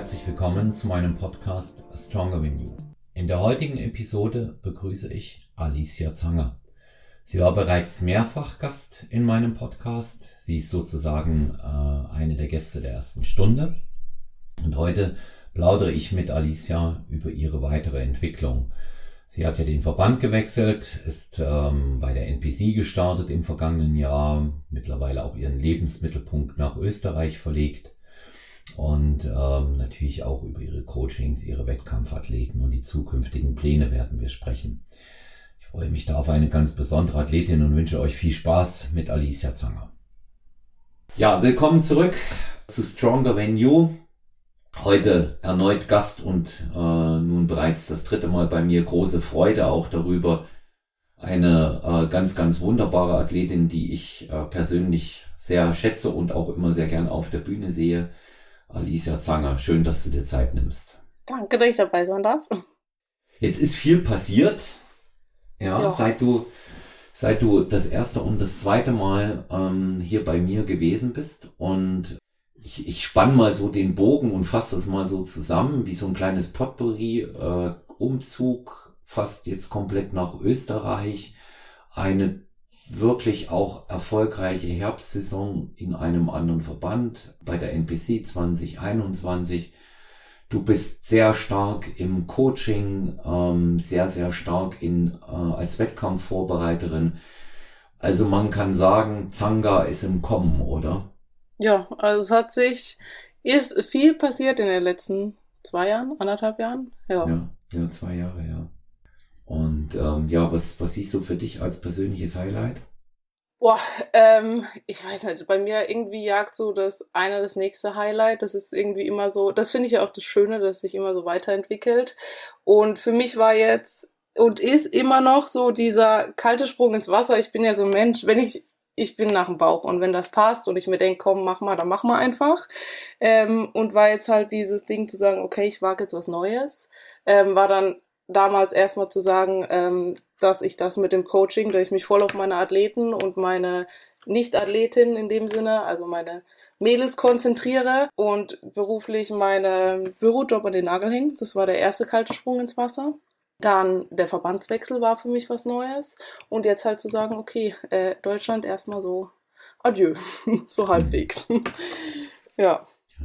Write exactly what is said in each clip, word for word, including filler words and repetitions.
herzlich willkommen zu meinem Podcast Stronger Than You. In der heutigen Episode begrüße ich Alicia Zanger. Sie war bereits mehrfach Gast in meinem Podcast. Sie ist sozusagen äh, eine der Gäste der ersten Stunde. Und heute plaudere ich mit Alicia über ihre weitere Entwicklung. Sie hat ja den Verband gewechselt, ist ähm, bei der N P C gestartet im vergangenen Jahr, mittlerweile auch ihren Lebensmittelpunkt nach Österreich verlegt und ähm, natürlich auch über ihre Coachings, ihre Wettkampfathleten und die zukünftigen Pläne werden wir sprechen. Ich freue mich da auf eine ganz besondere Athletin und wünsche euch viel Spaß mit Alicia Zanger. Ja, willkommen zurück zu Stronger Than You. Heute erneut Gast und äh, nun bereits das dritte Mal bei mir. Große Freude auch darüber. Eine äh, ganz, ganz wunderbare Athletin, die ich äh, persönlich sehr schätze und auch immer sehr gern auf der Bühne sehe. Alicia Zanger, schön, dass du dir Zeit nimmst. Danke, dass ich dabei sein darf. Jetzt ist viel passiert, ja, ja. seit du seit du das erste und das zweite Mal ähm, hier bei mir gewesen bist und Ich, ich spann mal so den Bogen und fasse das mal so zusammen, wie so ein kleines Potpourri, äh, Umzug, fast jetzt komplett nach Österreich, eine wirklich auch erfolgreiche Herbstsaison in einem anderen Verband, bei der N P C zwanzig einundzwanzig. Du bist sehr stark im Coaching, ähm, sehr, sehr stark in äh, als Wettkampfvorbereiterin. Also man kann sagen, Zanger ist im Kommen, oder? Ja, also es hat sich, ist viel passiert in den letzten zwei Jahren, anderthalb Jahren. Ja, ja, ja zwei Jahre, ja. Und ähm, ja, was, was siehst du für dich als persönliches Highlight? Boah, ähm, ich weiß nicht, bei mir irgendwie jagt so das eine das nächste Highlight. Das ist irgendwie immer so, das finde ich ja auch das Schöne, dass es sich immer so weiterentwickelt. Und für mich war jetzt und ist immer noch so dieser kalte Sprung ins Wasser. Ich bin ja so ein Mensch, wenn ich Ich bin nach dem Bauch und wenn das passt und ich mir denke, komm, mach mal, dann mach mal einfach. Ähm, und war jetzt halt dieses Ding zu sagen, okay, ich wage jetzt was Neues. Ähm, war dann damals erstmal zu sagen, ähm, dass ich das mit dem Coaching, dass ich mich voll auf meine Athleten und meine Nicht-Athletinnen in dem Sinne, also meine Mädels konzentriere und beruflich meinen Bürojob an den Nagel hänge. Das war der erste kalte Sprung ins Wasser. Dann der Verbandswechsel war für mich was Neues. Und jetzt halt zu sagen, okay, äh, Deutschland erstmal so adieu, so halbwegs. ja.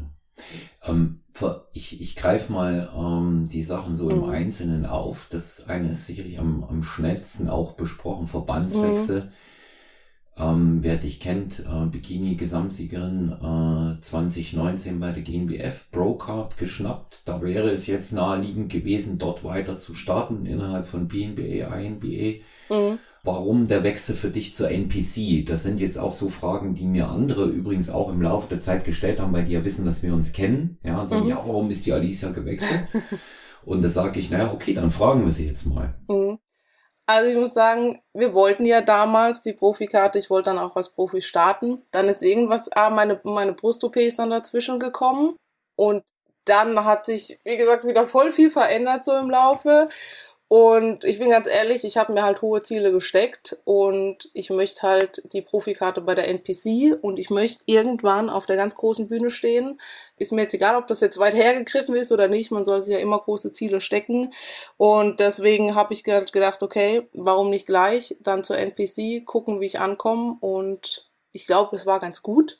ja. Ähm, ich ich greife mal ähm, die Sachen so im mhm. Einzelnen auf. Das eine ist sicherlich am, am schnellsten auch besprochen, Verbandswechsel. Mhm. Ähm, wer dich kennt, äh, Bikini-Gesamtsiegerin äh, zwanzig neunzehn bei der G N B F, Brocard geschnappt. Da wäre es jetzt naheliegend gewesen, dort weiter zu starten innerhalb von B N B A, I N B A. Mhm. Warum der Wechsel für dich zur N P C? Das sind jetzt auch so Fragen, die mir andere übrigens auch im Laufe der Zeit gestellt haben, weil die ja wissen, dass wir uns kennen. Ja, sagen, mhm. ja, warum ist die Alicia gewechselt? Und da sage ich, naja, okay, dann fragen wir sie jetzt mal. Mhm. Also ich muss sagen, wir wollten ja damals die Profikarte, ich wollte dann auch als Profi starten. Dann ist irgendwas, ah, meine, meine Brust-O P ist dann dazwischen gekommen. Und dann hat sich, wie gesagt, wieder voll viel verändert so im Laufe. Und ich bin ganz ehrlich, ich habe mir halt hohe Ziele gesteckt und ich möchte halt die Profikarte bei der N P C und ich möchte irgendwann auf der ganz großen Bühne stehen. Ist mir jetzt egal, ob das jetzt weit hergegriffen ist oder nicht, man soll sich ja immer große Ziele stecken und deswegen habe ich gedacht, okay, warum nicht gleich, dann zur N P C, gucken, wie ich ankomme und ich glaube, es war ganz gut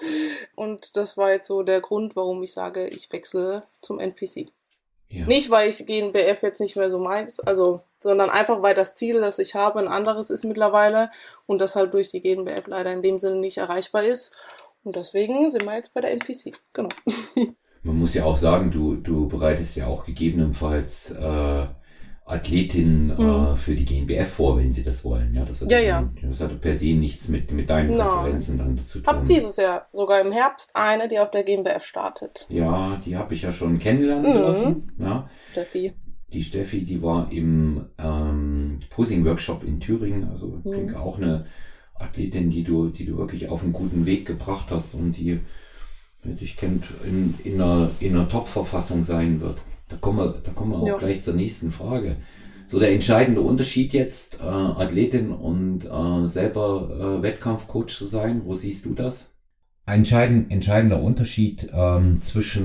und das war jetzt so der Grund, warum ich sage, ich wechsle zum N P C. Ja. Nicht, weil ich G N B F jetzt nicht mehr so meins, also, sondern einfach, weil das Ziel, das ich habe, ein anderes ist mittlerweile und das halt durch die G N B F leider in dem Sinne nicht erreichbar ist. Und deswegen sind wir jetzt bei der N P C, genau. Man muss ja auch sagen, du, du bereitest ja auch gegebenenfalls äh, Athletinnen mhm. äh, für die G N B F vor, wenn sie das wollen. Ja, das hat ja, dann, ja. Das hatte per se nichts mit, mit deinen Präferenzen dann zu tun. Hab dieses Jahr sogar im Herbst eine, die auf der G N B F startet. Ja, die habe ich ja schon kennenlernen mhm. dürfen. Ja. Steffi. Die Steffi, die war im ähm, Posing-Workshop in Thüringen. Also ich mhm. denke auch eine Athletin, die du, die du wirklich auf einen guten Weg gebracht hast und die, wer dich kennt, in, in einer, in einer Top-Verfassung sein wird. Da kommen wir, da kommen wir auch ja. gleich zur nächsten Frage. So der entscheidende Unterschied jetzt, äh, Athletin und äh, selber äh, Wettkampfcoach zu sein, wo siehst du das? Ein entscheidend, entscheidender Unterschied ähm, zwischen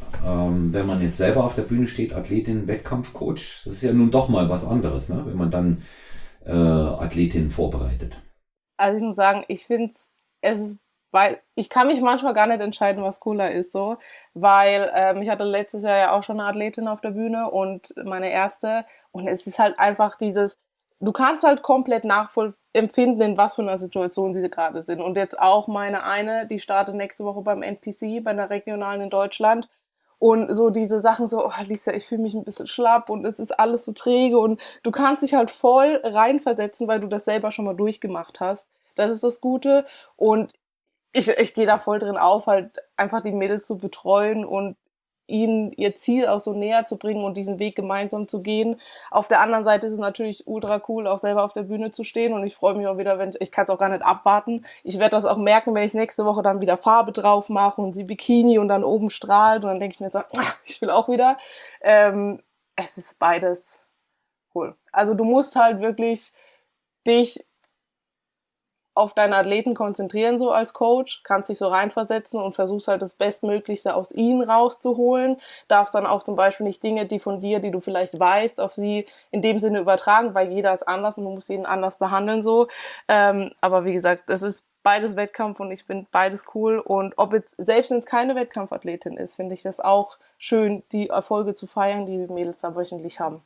ähm, wenn man jetzt selber auf der Bühne steht, Athletin, Wettkampfcoach, das ist ja nun doch mal was anderes, ne? Wenn man dann äh, Athletinnen vorbereitet. Also ich muss sagen, ich finde es ist, weil ich kann mich manchmal gar nicht entscheiden, was cooler ist, so, weil ähm, ich hatte letztes Jahr ja auch schon eine Athletin auf der Bühne und meine erste, und es ist halt einfach dieses, du kannst halt komplett nachempfinden, in was für einer Situation sie gerade sind. Und jetzt auch meine eine, die startet nächste Woche beim N P C, bei der regionalen in Deutschland. Und so diese Sachen so, oh, Lisa, ich fühle mich ein bisschen schlapp und es ist alles so träge. Und du kannst dich halt voll reinversetzen, weil du das selber schon mal durchgemacht hast. Das ist das Gute. Und ich, ich gehe da voll drin auf, halt einfach die Mädels zu betreuen und ihnen ihr Ziel auch so näher zu bringen und diesen Weg gemeinsam zu gehen. Auf der anderen Seite ist es natürlich ultra cool, auch selber auf der Bühne zu stehen, und ich freue mich auch wieder, wenn ich kann es auch gar nicht abwarten. Ich werde das auch merken, wenn ich nächste Woche dann wieder Farbe drauf mache und sie Bikini und dann oben strahlt, und dann denke ich mir so, ah, ich will auch wieder. Ähm, es ist beides cool. Also du musst halt wirklich dich auf deine Athleten konzentrieren, so als Coach, kannst dich so reinversetzen und versuchst halt das Bestmöglichste aus ihnen rauszuholen, darfst dann auch zum Beispiel nicht Dinge, die von dir, die du vielleicht weißt, auf sie in dem Sinne übertragen, weil jeder ist anders und du musst jeden anders behandeln, so. Ähm, aber wie gesagt, es ist beides Wettkampf und ich finde beides cool, und ob jetzt, selbst wenn es keine Wettkampfathletin ist, finde ich das auch schön, die Erfolge zu feiern, die die Mädels da wöchentlich haben.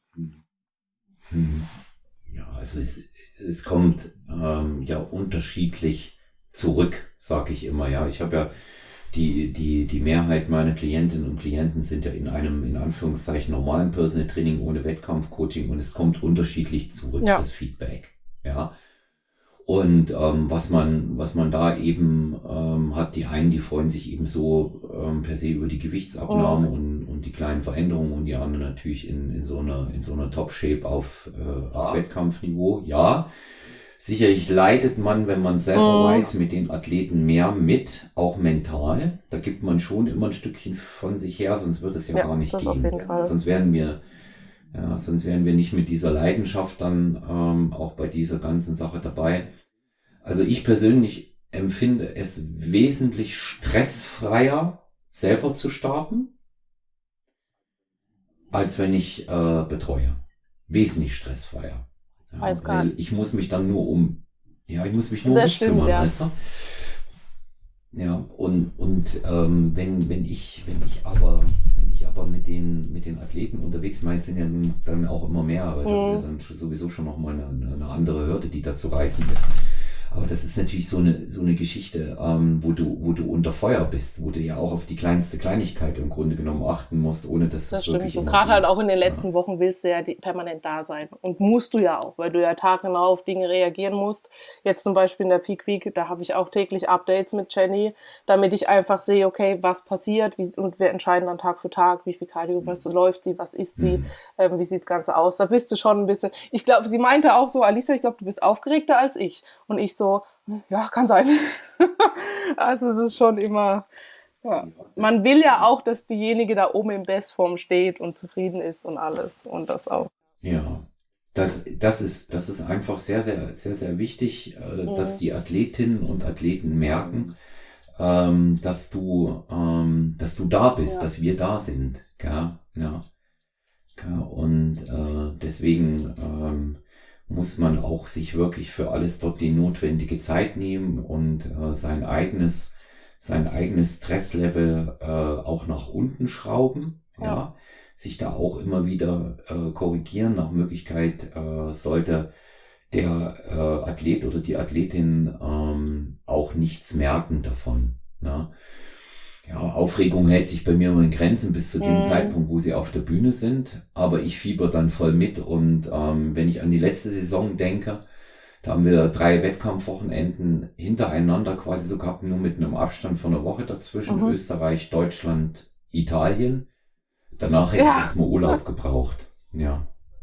Hm. Ja, es ist, es kommt ähm, ja unterschiedlich zurück, sage ich immer. Ja, ich habe ja die die die Mehrheit meiner Klientinnen und Klienten sind ja in einem in Anführungszeichen normalen Personal Training ohne Wettkampfcoaching, und es kommt unterschiedlich zurück, ja, das Feedback. Ja. Und ähm, was man was man da eben ähm, hat, die einen, die freuen sich eben so ähm, per se über die Gewichtsabnahme oh. und, und die kleinen Veränderungen, und die anderen natürlich in, in so einer in so einer Top-Shape auf, äh, auf Wettkampfniveau. Ja, sicherlich leidet man, wenn man selber oh. weiß, mit den Athleten mehr mit, auch mental. Da gibt man schon immer ein Stückchen von sich her, sonst wird es ja, ja gar nicht gehen. Auf jeden Fall. Sonst werden wir ja, sonst wären wir nicht mit dieser Leidenschaft dann ähm, auch bei dieser ganzen Sache dabei. Also ich persönlich empfinde es wesentlich stressfreier, selber zu starten, als wenn ich äh, betreue. Wesentlich stressfreier. Ja, Weiß gar nicht. Ich muss mich dann nur um, ja, ich muss mich nur das um kümmern, ja. weißt du? Ja, und, und ähm, wenn, wenn ich, wenn ich aber, wenn ich aber mit den, mit den Athleten unterwegs bin, sind ja dann auch immer mehr, aber das mhm. ist ja dann sowieso schon nochmal eine, eine andere Hürde, die da zu reißen ist. Aber das ist natürlich so eine so eine Geschichte, ähm, wo du wo du unter Feuer bist, wo du ja auch auf die kleinste Kleinigkeit im Grunde genommen achten musst, ohne dass das es wirklich immer gerade halt auch in den letzten ja. Wochen willst du ja permanent da sein, und musst du ja auch, weil du ja taggenau auf Dinge reagieren musst. Jetzt zum Beispiel in der Peak Week, da habe ich auch täglich Updates mit Jenny, damit ich einfach sehe, okay, was passiert, wie, und wir entscheiden dann Tag für Tag, wie viel Cardio, was läuft sie, was isst sie, mhm. ähm, wie sieht das Ganze aus. Da bist du schon ein bisschen, ich glaube, sie meinte auch so, Alisa, ich glaube, du bist aufgeregter als ich. Und ich so, ja, kann sein. Also es ist schon immer, ja. Man will ja auch, dass diejenige da oben in Bestform steht und zufrieden ist und alles, und das auch. Ja, das, das ist, das ist einfach sehr, sehr, sehr, sehr wichtig, äh, mhm. dass die Athletinnen und Athleten merken, ähm, dass du, ähm, dass du da bist, ja. dass wir da sind, ja, ja. ja und äh, deswegen ähm, muss man auch sich wirklich für alles dort die notwendige Zeit nehmen und äh, sein eigenes sein eigenes Stresslevel äh, auch nach unten schrauben, ja. ja, sich da auch immer wieder äh, korrigieren. Nach Möglichkeit äh, sollte der äh, Athlet oder die Athletin ähm, auch nichts merken davon. Ne? Ja, Aufregung hält sich bei mir nur in Grenzen bis zu dem mm. Zeitpunkt, wo sie auf der Bühne sind. Aber ich fieber dann voll mit. Und ähm, wenn ich an die letzte Saison denke, da haben wir drei Wettkampfwochenenden hintereinander quasi so gehabt, nur mit einem Abstand von einer Woche dazwischen. Mhm. Österreich, Deutschland, Italien. Danach hätte ja. ich erstmal Urlaub gebraucht. Ja.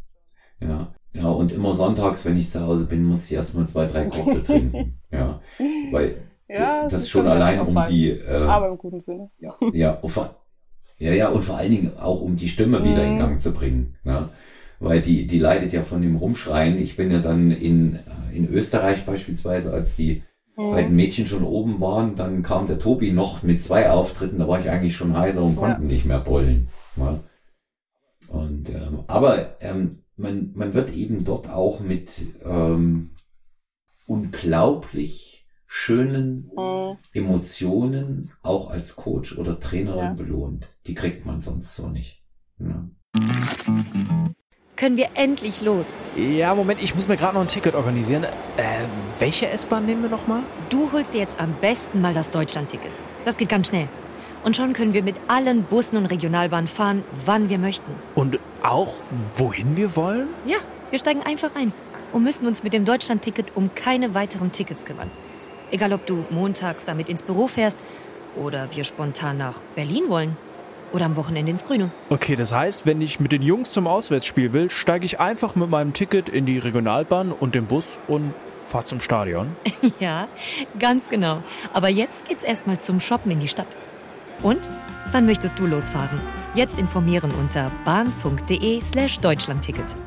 Ja. Ja, und immer sonntags, wenn ich zu Hause bin, muss ich erstmal zwei, drei kurze trinken. Ja. Weil ja, das, das ist schon allein um die, äh, aber im guten Sinne. Ja, ja, und vor, ja, ja, und vor allen Dingen auch um die Stimme wieder mm. in Gang zu bringen, ne? Weil die, die leidet ja von dem Rumschreien. Ich bin ja dann in, in Österreich beispielsweise, als die, Mhm. bei den Mädchen schon oben waren, dann kam der Tobi noch mit zwei Auftritten, da war ich eigentlich schon heiser und konnte Ja. nicht mehr bowlen. Ja. Und, ähm, aber ähm, man, man wird eben dort auch mit ähm, unglaublich schönen Mhm. Emotionen auch als Coach oder Trainerin Ja. belohnt. Die kriegt man sonst so nicht. Ja. Können wir endlich los? Ja, Moment, ich muss mir gerade noch ein Ticket organisieren. Äh, welche S-Bahn nehmen wir nochmal? Du holst dir jetzt am besten mal das Deutschland-Ticket. Das geht ganz schnell. Und schon können wir mit allen Bussen und Regionalbahnen fahren, wann wir möchten. Und auch, wohin wir wollen? Ja, wir steigen einfach ein und müssen uns mit dem Deutschland-Ticket um keine weiteren Tickets kümmern. Egal, ob du montags damit ins Büro fährst oder wir spontan nach Berlin wollen oder am Wochenende ins Grüne. Okay, das heißt, wenn ich mit den Jungs zum Auswärtsspiel will, steige ich einfach mit meinem Ticket in die Regionalbahn und den Bus und fahre zum Stadion. Ja, ganz genau. Aber jetzt geht's erstmal zum Shoppen in die Stadt. Und? Wann möchtest du losfahren? Jetzt informieren unter bahn.de slash Deutschlandticket.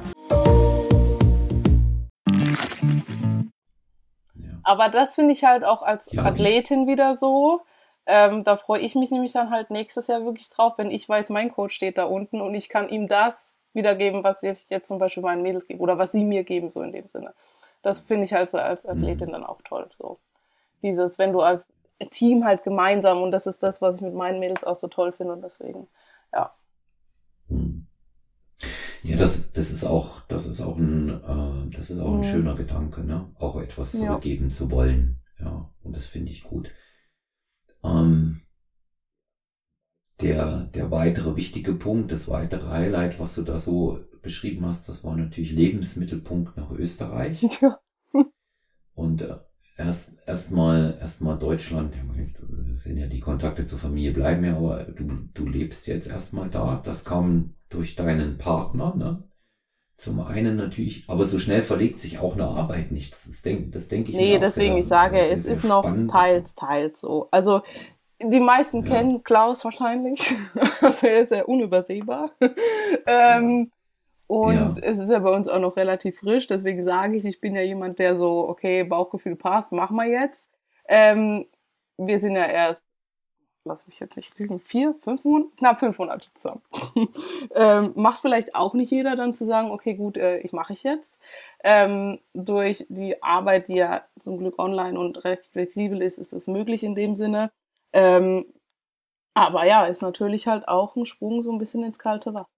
Aber das finde ich halt auch als Ja, Athletin wieder so. Ähm, da freue ich mich nämlich dann halt nächstes Jahr wirklich drauf, wenn ich weiß, mein Coach steht da unten und ich kann ihm das wiedergeben, was ich jetzt zum Beispiel meinen Mädels gebe oder was sie mir geben, so in dem Sinne. Das finde ich halt so als Athletin dann auch toll. So dieses, wenn du als Team halt gemeinsam, und das ist das, was ich mit meinen Mädels auch so toll finde und deswegen, ja. Hm. Ja, das, das ist auch, das ist auch ein, äh, das ist auch ein Mhm. schöner Gedanke, ne? Auch etwas Ja. zurückgeben zu wollen. Ja, und das finde ich gut. Ähm, der, der weitere wichtige Punkt, das weitere Highlight, was du da so beschrieben hast, das war natürlich Lebensmittelpunkt nach Österreich. Ja. Und äh, erst erstmal erstmal Deutschland, ja, das sind ja die Kontakte zur Familie bleiben ja, aber du, du lebst jetzt erstmal da. Das kam durch deinen Partner, ne? Zum einen natürlich, aber so schnell verlegt sich auch eine Arbeit nicht. Das ist, denk, das denke ich mir Nee, auch deswegen, sehr, ich sage, sehr, es sehr ist noch spannend. teils, teils so. Also, die meisten Ja. kennen Klaus wahrscheinlich. Also, er ist ja unübersehbar. ähm, und Ja. es ist ja bei uns auch noch relativ frisch. Deswegen sage ich, ich bin ja jemand, der so, okay, Bauchgefühl passt, machen wir jetzt. Ähm, wir sind ja erst, lass mich jetzt nicht lügen, vier, fünf Monate, knapp fünf Monate zusammen. ähm, macht vielleicht auch nicht jeder dann zu sagen, okay, gut, äh, ich mache ich jetzt. Ähm, durch die Arbeit, die ja zum Glück online und recht flexibel ist, ist es möglich in dem Sinne. Ähm, aber ja, ist natürlich halt auch ein Sprung so ein bisschen ins kalte Wasser.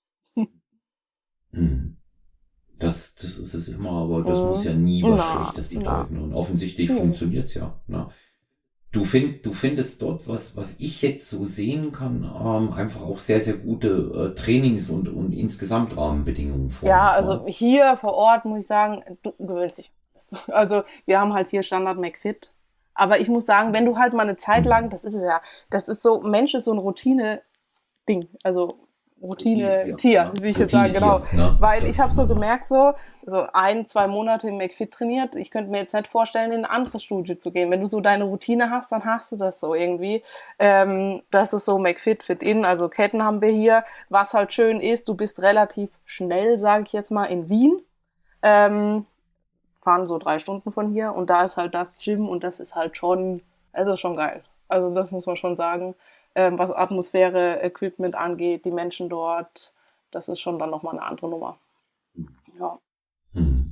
Hm. Das, das ist es immer, aber das Mhm. muss ja nie was Na, Schlechtes na. bedeuten. Und offensichtlich Nee. funktioniert's ja. Ne? Du, find, du findest dort, was, was ich jetzt so sehen kann, ähm, einfach auch sehr, sehr gute äh, Trainings- und, und insgesamt Rahmenbedingungen vor. Ja, nicht wahr? also hier vor Ort muss ich sagen, du gewöhnst dich an alles. Also wir haben halt hier Standard McFit. Aber ich muss sagen, wenn du halt mal eine Zeit lang, das ist es ja, das ist so, Mensch ist so ein Routine-Ding. Also Routine-Tier, ja. wie ich jetzt sage, genau. Routine-Tier, ne? Weil Das ich habe ist so immer- gemerkt, so, so ein, zwei Monate im McFit trainiert. Ich könnte mir jetzt nicht vorstellen, in ein anderes Studio zu gehen. Wenn du so deine Routine hast, dann hast du das so irgendwie. Ähm, das ist so McFit, Fit-In, also Ketten haben wir hier. Was halt schön ist, du bist relativ schnell, sage ich jetzt mal, in Wien. Ähm, fahren so drei Stunden von hier und da ist halt das Gym und das ist halt schon, es ist schon geil. Also das muss man schon sagen. Ähm, was Atmosphäre, Equipment angeht, die Menschen dort, das ist schon dann nochmal eine andere Nummer. Ja. Hm.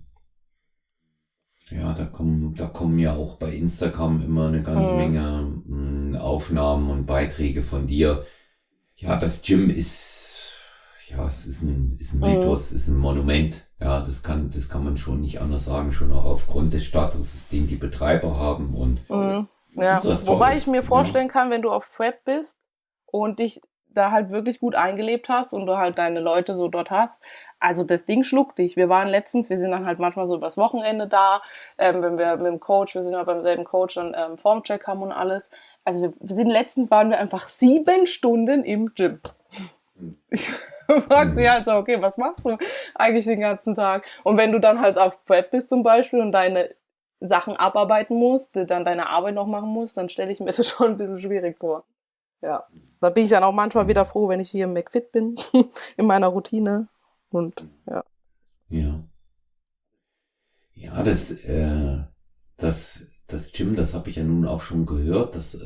Ja, da kommen, da kommen ja auch bei Instagram immer eine ganze Mhm. Menge mh, Aufnahmen und Beiträge von dir. Ja, das Gym ist, ja, es ist ein, ist ein Mhm. Mythos, ist ein Monument. Ja, das kann, das kann man schon nicht anders sagen, schon auch aufgrund des Statuses, den die Betreiber haben und Mhm. das Ja. ist was Wobei Tolles, ich mir ja. vorstellen kann, wenn du auf Prep bist und dich da halt wirklich gut eingelebt hast und du halt deine Leute so dort hast, also das Ding schluckt dich. Wir waren letztens, wir sind dann halt manchmal so übers Wochenende da, ähm, wenn wir mit dem Coach, wir sind ja beim selben Coach, dann ähm, Formcheck haben und alles. Also wir, wir sind letztens waren wir einfach sieben Stunden im Gym. Ich frag sich halt so, okay, was machst du eigentlich den ganzen Tag? Und wenn du dann halt auf Prep bist zum Beispiel und deine Sachen abarbeiten musst, dann deine Arbeit noch machen musst, dann stelle ich mir das schon ein bisschen schwierig vor. Ja, da bin ich dann auch manchmal wieder froh, wenn ich hier im McFit bin, in meiner Routine. Und ja. Ja. Ja, das, äh, das, das Gym, das habe ich ja nun auch schon gehört, das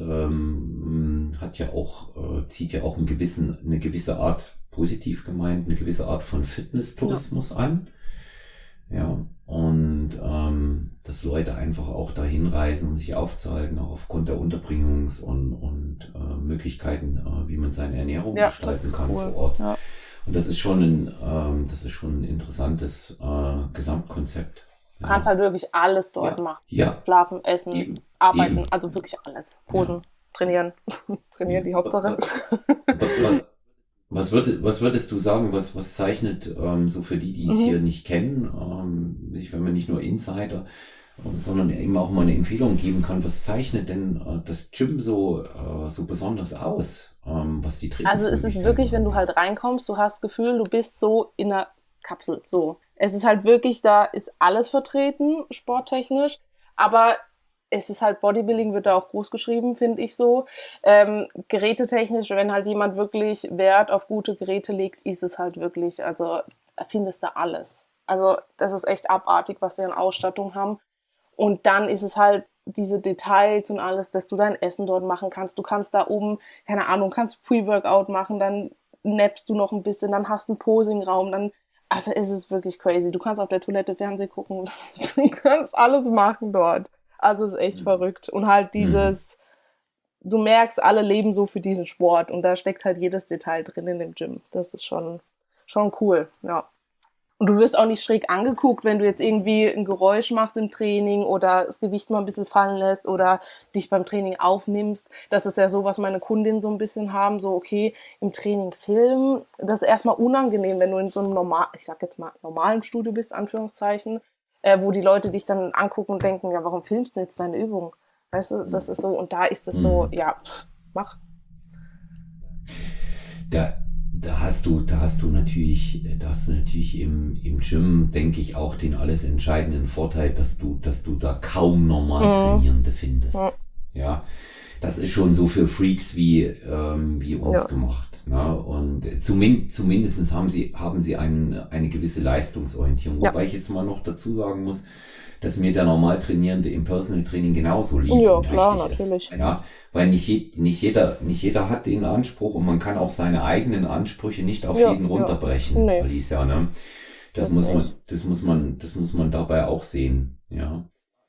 ähm, hat ja auch, äh, zieht ja auch einen gewissen, eine gewisse Art, positiv gemeint, eine gewisse Art von Fitnesstourismus ja. an. Ja, und ähm, dass Leute einfach auch dahin reisen, um sich aufzuhalten, auch aufgrund der Unterbringungs- und, und äh, Möglichkeiten, äh, wie man seine Ernährung ja, gestalten kann cool. vor Ort. Ja. Und das ist schon ein, ähm, das ist schon ein interessantes äh, Gesamtkonzept. Du ja. kannst halt wirklich alles dort ja. machen. Ja. Schlafen, essen, Eben. arbeiten, Eben. also wirklich alles. Posen, ja. trainieren. trainieren, die Hauptsache. Was, was, würd, was würdest du sagen, was, was zeichnet ähm, so für die, die es mhm. hier nicht kennen, ähm, wenn man nicht nur Insider, sondern eben auch mal eine Empfehlung geben kann, was zeichnet denn äh, das Gym so, äh, so besonders aus, ähm, was die Trainings Also es ist wirklich, wenn du halt reinkommst, du hast das Gefühl, du bist so in einer Kapsel, so. Es ist halt wirklich, da ist alles vertreten, sporttechnisch, aber es ist halt, Bodybuilding wird da auch groß geschrieben, finde ich so. Ähm, gerätetechnisch, wenn halt jemand wirklich Wert auf gute Geräte legt, ist es halt wirklich, also findest du alles. Also das ist echt abartig, was die an Ausstattung haben. Und dann ist es halt diese Details und alles, dass du dein Essen dort machen kannst. Du kannst da oben, keine Ahnung, kannst Pre-Workout machen, dann nappst du noch ein bisschen, dann hast du einen Posingraum, dann, also es ist wirklich crazy. Du kannst auf der Toilette Fernsehen gucken, du kannst alles machen dort. Also es ist echt mhm. verrückt. Und halt dieses, mhm. du merkst, alle leben so für diesen Sport und da steckt halt jedes Detail drin in dem Gym. Das ist schon, schon cool, ja. Und du wirst auch nicht schräg angeguckt, wenn du jetzt irgendwie ein Geräusch machst im Training oder das Gewicht mal ein bisschen fallen lässt oder dich beim Training aufnimmst. Das ist ja so, was meine Kundinnen so ein bisschen haben, so okay, im Training filmen. Das ist erstmal unangenehm, wenn du in so einem normal, ich sag jetzt mal normalen Studio bist, Anführungszeichen, äh, wo die Leute dich dann angucken und denken, ja, warum filmst du jetzt deine Übung? Weißt du, das ist so, und da ist es mhm. so, ja, pff, mach. Da, da hast du, da hast du natürlich, da hast du natürlich im, im Gym, denke ich, auch den alles entscheidenden Vorteil, dass du, dass du da kaum normal mhm. Trainierende findest. Mhm. Ja, das ist schon so für Freaks wie, ähm, wie uns ja. gemacht. Ne? Und zumindest, zumindest haben sie, haben sie einen, eine gewisse Leistungsorientierung. Ja. Wobei ich jetzt mal noch dazu sagen muss, dass mir der normal Trainierende im Personal Training genauso lieb ja, und klar, wichtig natürlich. ist. Ja, weil nicht, je, nicht, jeder, nicht jeder hat den Anspruch und man kann auch seine eigenen Ansprüche nicht auf ja, jeden runterbrechen, ja. nee. Alicia. Ne? Das, das, muss man, das, muss man, das muss man dabei auch sehen. Ja,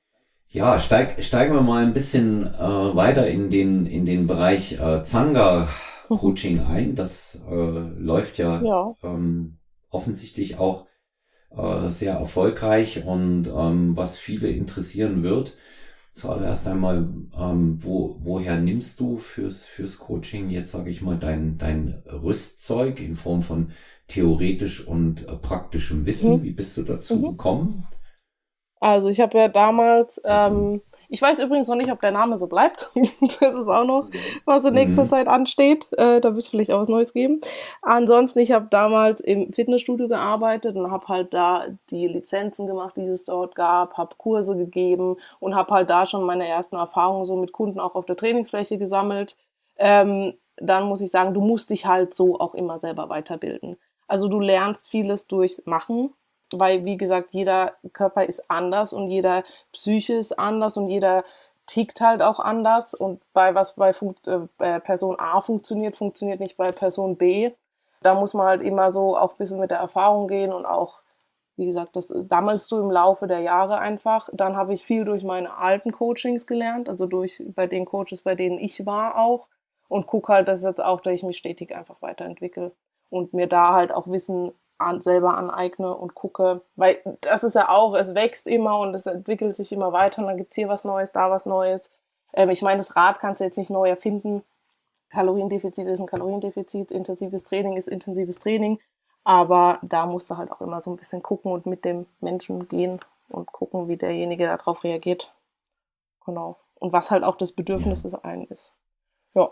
ja steig, steigen wir mal ein bisschen äh, weiter in den, in den Bereich äh, Zanga-Coaching ein. Das äh, läuft ja, ja. Ähm, offensichtlich auch sehr erfolgreich und ähm, was viele interessieren wird. Zuallererst einmal, ähm, wo, woher nimmst du fürs, fürs Coaching jetzt, sage ich mal, dein, dein Rüstzeug in Form von theoretisch und äh, praktischem Wissen? Mhm. Wie bist du dazu mhm. gekommen? Also ich habe ja damals, ähm, ich weiß übrigens noch nicht, ob der Name so bleibt. Das ist auch noch, was in nächster mhm. Zeit ansteht. Äh, da wird es vielleicht auch was Neues geben. Ansonsten, ich habe damals im Fitnessstudio gearbeitet und habe halt da die Lizenzen gemacht, die es dort gab, habe Kurse gegeben und habe halt da schon meine ersten Erfahrungen so mit Kunden auch auf der Trainingsfläche gesammelt. Ähm, dann muss ich sagen, du musst dich halt so auch immer selber weiterbilden. Also du lernst vieles durchs Machen. Weil, wie gesagt, jeder Körper ist anders und jeder Psyche ist anders und jeder tickt halt auch anders. Und bei was bei Fun- äh, Person A funktioniert, funktioniert nicht bei Person B. Da muss man halt immer so auch ein bisschen mit der Erfahrung gehen und auch, wie gesagt, das sammelst du im Laufe der Jahre einfach. Dann habe ich viel durch meine alten Coachings gelernt, also durch bei den Coaches, bei denen ich war auch. Und gucke halt, dass jetzt auch, dass ich mich stetig einfach weiterentwickle und mir da halt auch Wissen An, selber aneigne und gucke, weil das ist ja auch, es wächst immer und es entwickelt sich immer weiter und dann gibt's hier was Neues, da was Neues. Ähm, ich meine, das Rad kannst du jetzt nicht neu erfinden. Kaloriendefizit ist ein Kaloriendefizit, intensives Training ist intensives Training, aber da musst du halt auch immer so ein bisschen gucken und mit dem Menschen gehen und gucken, wie derjenige darauf reagiert. Genau. Und was halt auch das Bedürfnis des einen ist. Ja.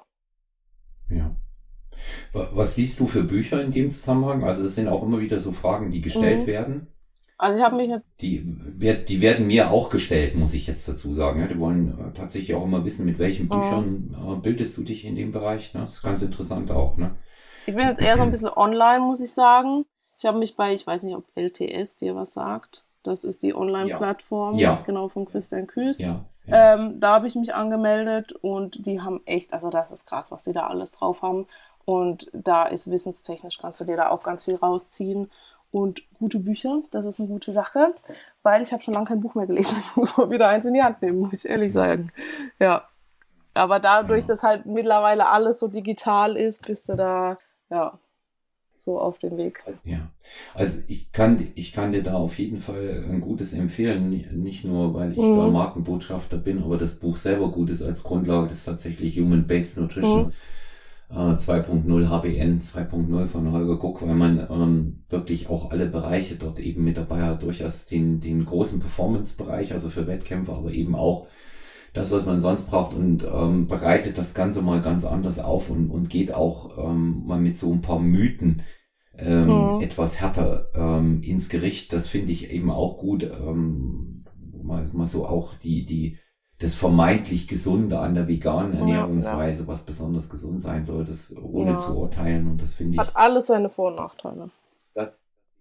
Ja. Was liest du für Bücher in dem Zusammenhang? Also es sind auch immer wieder so Fragen, die gestellt mhm. werden. Also ich habe mich jetzt... Die, die werden mir auch gestellt, muss ich jetzt dazu sagen. Ja, die wollen tatsächlich auch immer wissen, mit welchen Büchern mhm. bildest du dich in dem Bereich. Ne? Das ist ganz interessant auch. Ne? Ich bin jetzt eher so ein bisschen online, muss ich sagen. Ich habe mich bei, ich weiß nicht, ob L T S dir was sagt. Das ist die Online-Plattform, ja. Ja. genau, von Christian Küß. Ja. Ja. Ähm, da habe ich mich angemeldet und die haben echt, also das ist krass, was die da alles drauf haben. Und da ist wissenstechnisch, kannst du dir da auch ganz viel rausziehen. Und gute Bücher, das ist eine gute Sache, weil ich habe schon lange kein Buch mehr gelesen. Ich muss mal wieder eins in die Hand nehmen, muss ich ehrlich sagen. Ja, aber dadurch, ja. dass halt mittlerweile alles so digital ist, bist du da, ja, so auf dem Weg. Ja, also ich kann, ich kann dir da auf jeden Fall ein gutes empfehlen, nicht nur, weil ich mhm. da Markenbotschafter bin, aber das Buch selber gut ist als Grundlage, das ist tatsächlich Human-Based Nutrition. Mhm. zwei Punkt null H B N zwei Punkt null von Holger Guck, weil man ähm, wirklich auch alle Bereiche dort eben mit dabei hat, durchaus den, den großen Performance-Bereich, also für Wettkämpfe, aber eben auch das, was man sonst braucht und ähm, bereitet das Ganze mal ganz anders auf und, und geht auch ähm, mal mit so ein paar Mythen ähm, mhm. etwas härter ähm, ins Gericht. Das finde ich eben auch gut, ähm, mal, mal so auch die, die das vermeintlich Gesunde an der veganen Ernährungsweise, ja, ja. was besonders gesund sein soll, das ohne ja. zu urteilen. Und das finde ich... Hat alles seine Vor- und Nachteile. Das,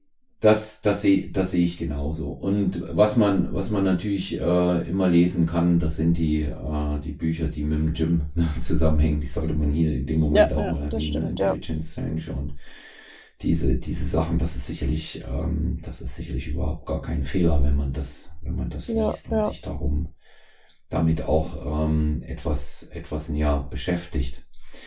das, das sehe das sehe ich genauso. Und was man was man natürlich äh, immer lesen kann, das sind die äh, die Bücher, die mit dem Gym zusammenhängen. Die sollte man hier in dem Moment ja, auch ja, mal erwähnen. Intelligence Change und diese diese Sachen, das ist sicherlich ähm, das ist sicherlich überhaupt gar kein Fehler, wenn man das wenn man das ja, liest und ja. sich darum damit auch ähm, etwas etwas näher beschäftigt.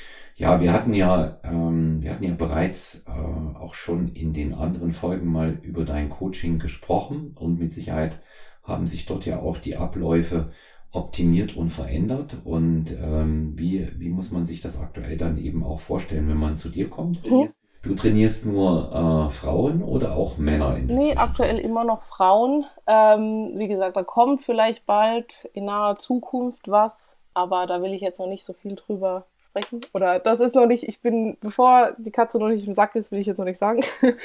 Ja, wir hatten ja ähm, wir hatten ja bereits äh, auch schon in den anderen Folgen mal über dein Coaching gesprochen und mit Sicherheit haben sich dort ja auch die Abläufe optimiert und verändert. Und ähm, wie wie muss man sich das aktuell dann eben auch vorstellen, wenn man zu dir kommt? Mhm. Du trainierst nur äh, Frauen oder auch Männer in der Nee, aktuell immer noch Frauen. Ähm, wie gesagt, da kommt vielleicht bald in naher Zukunft was, aber da will ich jetzt noch nicht so viel drüber sprechen. Oder das ist noch nicht, ich bin, bevor die Katze noch nicht im Sack ist, will ich jetzt noch nicht sagen.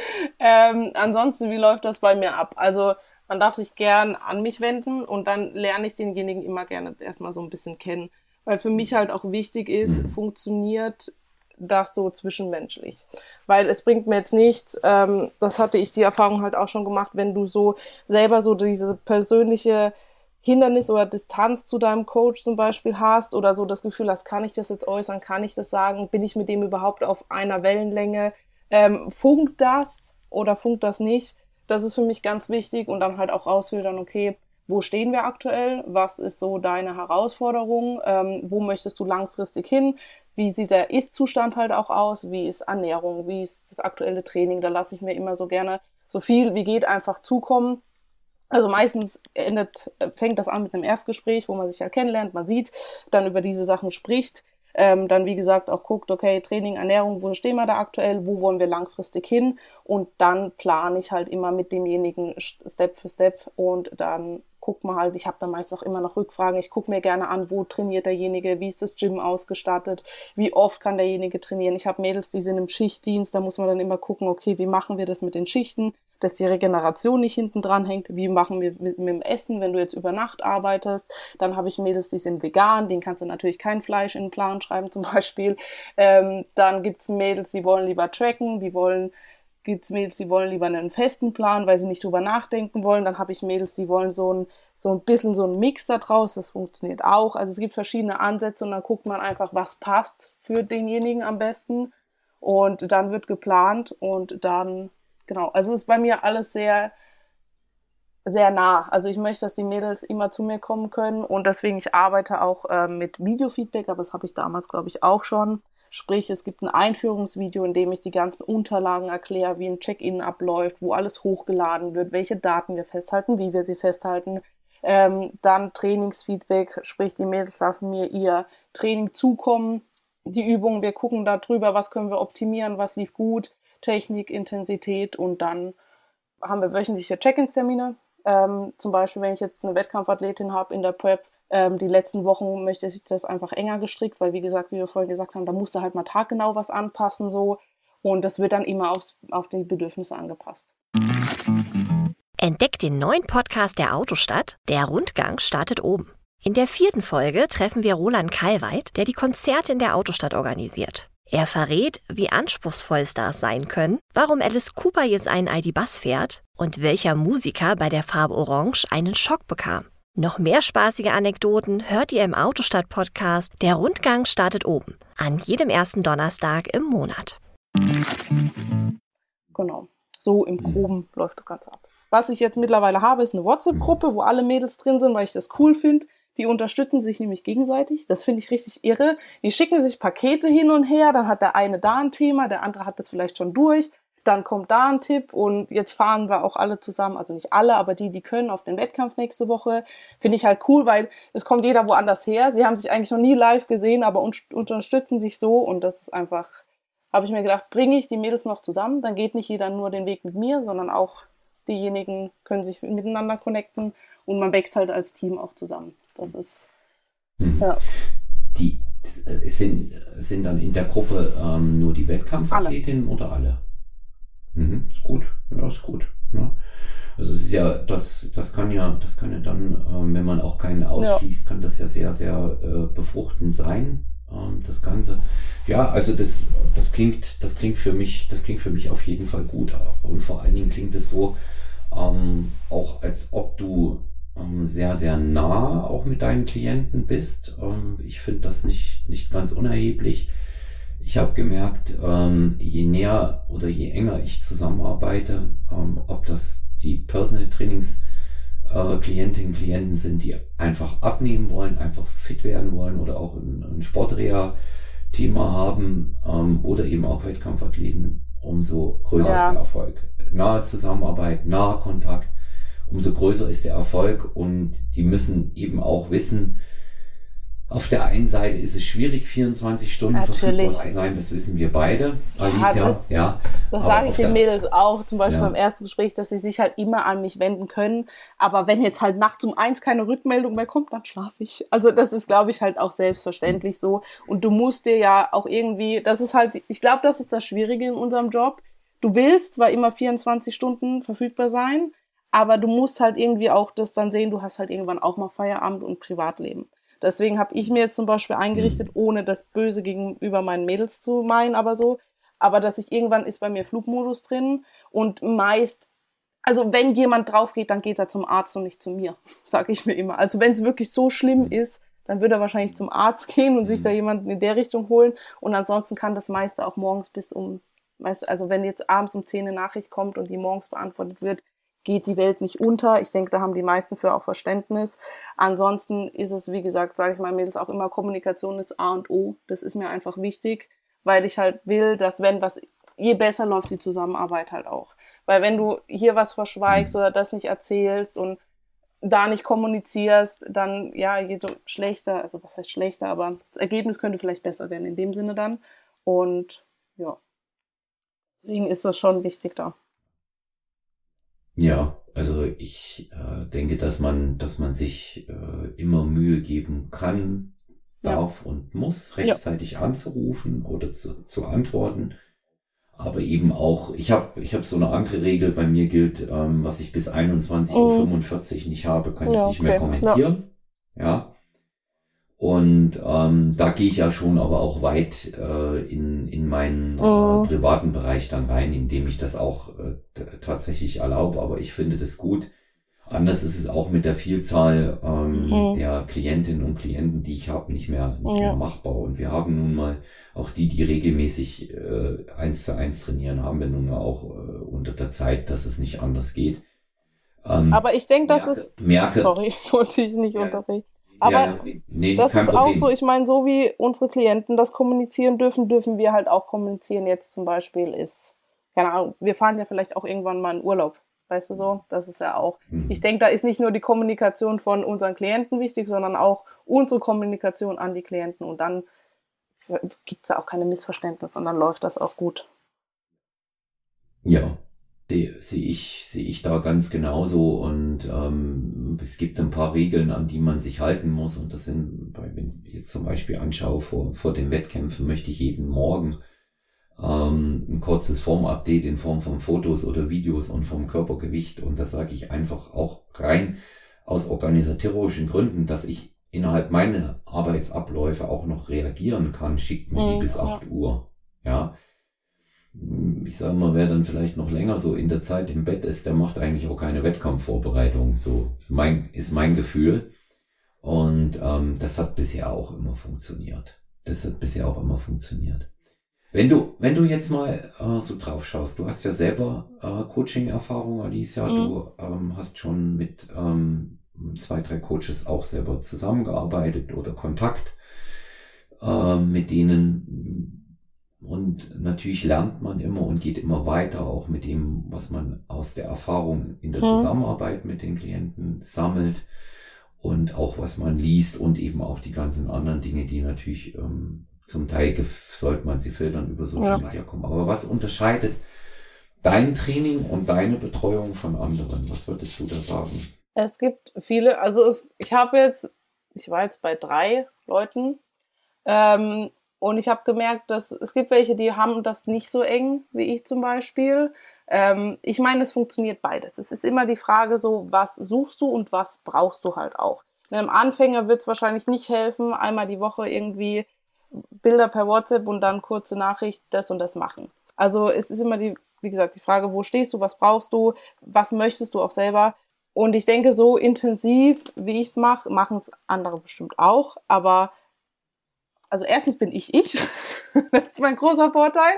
ähm, ansonsten, wie läuft das bei mir ab? Also man darf sich gern an mich wenden und dann lerne ich denjenigen immer gerne erstmal so ein bisschen kennen. Weil für mich halt auch wichtig ist, mhm. funktioniert das so zwischenmenschlich. Weil es bringt mir jetzt nichts, ähm, das hatte ich die Erfahrung halt auch schon gemacht, wenn du so selber so diese persönliche Hindernis oder Distanz zu deinem Coach zum Beispiel hast oder so das Gefühl hast, kann ich das jetzt äußern, kann ich das sagen, bin ich mit dem überhaupt auf einer Wellenlänge, ähm, funkt das oder funkt das nicht, das ist für mich ganz wichtig und dann halt auch rausfiltern, okay, wo stehen wir aktuell, was ist so deine Herausforderung, ähm, wo möchtest du langfristig hin, wie sieht der Ist-Zustand halt auch aus, wie ist Ernährung, wie ist das aktuelle Training, da lasse ich mir immer so gerne so viel wie geht einfach zukommen. Also meistens endet, fängt das an mit einem Erstgespräch, wo man sich ja kennenlernt, man sieht, dann über diese Sachen spricht, ähm, dann wie gesagt auch guckt, okay, Training, Ernährung, wo stehen wir da aktuell, wo wollen wir langfristig hin und dann plane ich halt immer mit demjenigen Step für Step und dann guckt man halt, ich habe dann meist noch immer noch Rückfragen, ich gucke mir gerne an, wo trainiert derjenige, wie ist das Gym ausgestattet, wie oft kann derjenige trainieren. Ich habe Mädels, die sind im Schichtdienst, da muss man dann immer gucken, okay, wie machen wir das mit den Schichten, dass die Regeneration nicht hinten dran hängt, wie machen wir mit, mit dem Essen, wenn du jetzt über Nacht arbeitest. Dann habe ich Mädels, die sind vegan, denen kannst du natürlich kein Fleisch in den Plan schreiben zum Beispiel. Ähm, dann gibt's Mädels, die wollen lieber tracken, die wollen Gibt's Mädels, die wollen lieber einen festen Plan, weil sie nicht drüber nachdenken wollen. Dann habe ich Mädels, die wollen so ein, so ein bisschen so ein Mix da draus. Das funktioniert auch. Also es gibt verschiedene Ansätze und dann guckt man einfach, was passt für denjenigen am besten. Und dann wird geplant und dann, genau. Also es ist bei mir alles sehr, sehr nah. Also ich möchte, dass die Mädels immer zu mir kommen können und deswegen, ich arbeite auch äh, mit Videofeedback, aber das habe ich damals, glaube ich, auch schon. Sprich, es gibt ein Einführungsvideo, in dem ich die ganzen Unterlagen erkläre, wie ein Check-in abläuft, wo alles hochgeladen wird, welche Daten wir festhalten, wie wir sie festhalten. Ähm, dann Trainingsfeedback, sprich, die Mädels lassen mir ihr Training zukommen, die Übungen, wir gucken da drüber, was können wir optimieren, was lief gut, Technik, Intensität und dann haben wir wöchentliche Check-in-Termine. Ähm, zum Beispiel, wenn ich jetzt eine Wettkampfathletin habe in der Prep, Ähm, die letzten Wochen möchte ich das einfach enger gestrickt, weil wie gesagt, wie wir vorhin gesagt haben, da musst du halt mal taggenau was anpassen so und das wird dann immer aufs, auf die Bedürfnisse angepasst. Entdeckt den neuen Podcast der Autostadt. Der Rundgang startet oben. In der vierten Folge treffen wir Roland Kalweit, der die Konzerte in der Autostadt organisiert. Er verrät, wie anspruchsvoll Stars sein können, warum Alice Cooper jetzt einen I D-Bus fährt und welcher Musiker bei der Farbe Orange einen Schock bekam. Noch mehr spaßige Anekdoten hört ihr im Autostadt-Podcast Der Rundgang startet oben. An jedem ersten Donnerstag im Monat. Genau. So im Groben läuft das Ganze ab. Was ich jetzt mittlerweile habe, ist eine WhatsApp-Gruppe, wo alle Mädels drin sind, weil ich das cool finde. Die unterstützen sich nämlich gegenseitig. Das finde ich richtig irre. Die schicken sich Pakete hin und her. Dann hat der eine da ein Thema, der andere hat das vielleicht schon durch. Dann kommt da ein Tipp und jetzt fahren wir auch alle zusammen, also nicht alle, aber die, die können, auf den Wettkampf nächste Woche. Finde ich halt cool, weil es kommt jeder woanders her. Sie haben sich eigentlich noch nie live gesehen, aber un- unterstützen sich so und das ist einfach, habe ich mir gedacht, bringe ich die Mädels noch zusammen, dann geht nicht jeder nur den Weg mit mir, sondern auch diejenigen können sich miteinander connecten und man wächst halt als Team auch zusammen. Das ist, mhm. ja. Die äh, sind, sind dann in der Gruppe ähm, nur die Wettkampfathletinnen oder alle? Mhm, ist gut, ja, ist gut. Ja. Also es ist ja, das, das kann ja, das kann ja dann, ähm, wenn man auch keinen ausschließt, ja. kann das ja sehr, sehr äh, befruchtend sein, ähm, das Ganze. Ja, also das, das klingt, das klingt für mich, das klingt für mich auf jeden Fall gut. Und vor allen Dingen klingt es so, ähm, auch als ob du ähm, sehr, sehr nah auch mit deinen Klienten bist. Ähm, ich finde das nicht, nicht ganz unerheblich. Ich habe gemerkt, ähm, je näher oder je enger ich zusammenarbeite, ähm, ob das die Personal Trainings äh, Klientinnen und Klienten sind, die einfach abnehmen wollen, einfach fit werden wollen oder auch ein, ein Sportreha-Thema haben ähm, oder eben auch Wettkampfathleten, umso größer ja. ist der Erfolg. Nahe Zusammenarbeit, nahe Kontakt, umso größer ist der Erfolg und die müssen eben auch wissen, auf der einen Seite ist es schwierig, vierundzwanzig Stunden Natürlich. verfügbar zu sein, das wissen wir beide, Alicia. Ja, das ja, das sage ich den Mädels auch, zum Beispiel ja. beim ersten Gespräch, dass sie sich halt immer an mich wenden können. Aber wenn jetzt halt nachts um eins keine Rückmeldung mehr kommt, dann schlafe ich. Also das ist, glaube ich, halt auch selbstverständlich so. Und du musst dir ja auch irgendwie, das ist halt, ich glaube, das ist das Schwierige in unserem Job. Du willst zwar immer vierundzwanzig Stunden verfügbar sein, aber du musst halt irgendwie auch das dann sehen, du hast halt irgendwann auch mal Feierabend und Privatleben. Deswegen habe ich mir jetzt zum Beispiel eingerichtet, ohne das Böse gegenüber meinen Mädels zu meinen, aber so, aber dass ich irgendwann ist bei mir Flugmodus drin und meist, also wenn jemand drauf geht, dann geht er zum Arzt und nicht zu mir, sage ich mir immer. Also wenn es wirklich so schlimm ist, dann würde er wahrscheinlich zum Arzt gehen und sich da jemanden in der Richtung holen und ansonsten kann das meiste auch morgens bis um, weißt du, also wenn jetzt abends um zehn eine Nachricht kommt und die morgens beantwortet wird, geht die Welt nicht unter. Ich denke, da haben die meisten für auch Verständnis. Ansonsten ist es, wie gesagt, sage ich meinen Mädels auch immer, Kommunikation ist A und O. Das ist mir einfach wichtig, weil ich halt will, dass wenn was, je besser läuft die Zusammenarbeit halt auch. Weil wenn du hier was verschweigst oder das nicht erzählst und da nicht kommunizierst, dann, ja, je schlechter, also was heißt schlechter, aber das Ergebnis könnte vielleicht besser werden in dem Sinne dann. Und ja, deswegen ist das schon wichtig da. Ja, also ich äh, denke, dass man, dass man sich äh, immer Mühe geben kann, darf ja. und muss, rechtzeitig ja. anzurufen oder zu, zu antworten. Aber eben auch, ich habe ich hab so eine andere Regel, bei mir gilt, ähm, was ich bis einundzwanzig Uhr fünfundvierzig nicht habe, kann ja, ich nicht okay. mehr kommentieren. Ja. ja. Und ähm, da gehe ich ja schon aber auch weit äh, in, in meinen äh, privaten Bereich dann rein, indem ich das auch äh, t- tatsächlich erlaube. Aber ich finde das gut. Anders ist es auch mit der Vielzahl ähm, mhm. der Klientinnen und Klienten, die ich habe, nicht mehr nicht ja. mehr machbar. Und wir haben nun mal auch die, die regelmäßig äh, eins zu eins trainieren, haben wir nun mal auch äh, unter der Zeit, dass es nicht anders geht. Ähm, aber ich denke, das merke, ist... Merke, sorry, wollte ich nicht ja. unterbrechen. Aber ja, ja. Nee, das ist Problem. auch so, ich meine, so wie unsere Klienten das kommunizieren dürfen, dürfen wir halt auch kommunizieren. Jetzt zum Beispiel ist, keine Ahnung, wir fahren ja vielleicht auch irgendwann mal in Urlaub, weißt du so? Das ist ja auch, mhm. ich denke, da ist nicht nur die Kommunikation von unseren Klienten wichtig, sondern auch unsere Kommunikation an die Klienten und dann gibt es ja auch keine Missverständnisse und dann läuft das auch gut. Ja. Sehe seh ich, sehe ich da ganz genauso und ähm, es gibt ein paar Regeln, an die man sich halten muss und das sind, wenn ich jetzt zum Beispiel anschaue, vor, vor den Wettkämpfen möchte ich jeden Morgen ähm, ein kurzes Formupdate in Form von Fotos oder Videos und vom Körpergewicht und das sage ich einfach auch rein aus organisatorischen Gründen, dass ich innerhalb meiner Arbeitsabläufe auch noch reagieren kann, schickt mir die mhm, bis acht Uhr, ja. ich sage mal, wer dann vielleicht noch länger so in der Zeit im Bett ist, der macht eigentlich auch keine Wettkampfvorbereitung. So ist mein, ist mein Gefühl. Und ähm, das hat bisher auch immer funktioniert. Das hat bisher auch immer funktioniert. Wenn du, wenn du jetzt mal äh, so drauf schaust, du hast ja selber äh, Coaching-Erfahrung, Alicia, mhm. du ähm, hast schon mit ähm, zwei, drei Coaches auch selber zusammengearbeitet oder Kontakt äh, mit denen. Und natürlich lernt man immer und geht immer weiter, auch mit dem, was man aus der Erfahrung in der mhm. Zusammenarbeit mit den Klienten sammelt und auch was man liest und eben auch die ganzen anderen Dinge, die natürlich ähm, zum Teil sollte man sie filtern über Social Media kommen. Aber was unterscheidet dein Training und deine Betreuung von anderen? Was würdest du da sagen? Es gibt viele, also es, ich habe jetzt, ich war jetzt bei drei Leuten ähm, und ich habe gemerkt, dass es gibt welche, die haben das nicht so eng wie ich zum Beispiel. Ähm, ich meine, es funktioniert beides. Es ist immer die Frage so, was suchst du und was brauchst du halt auch. Einem Anfänger wird es wahrscheinlich nicht helfen, einmal die Woche irgendwie Bilder per WhatsApp und dann kurze Nachricht, das und das machen. Also es ist immer die, wie gesagt, die Frage, wo stehst du, was brauchst du, was möchtest du auch selber. Und ich denke, so intensiv, wie ich es mache, machen es andere bestimmt auch. Aber also erstens bin ich ich. Das ist mein großer Vorteil.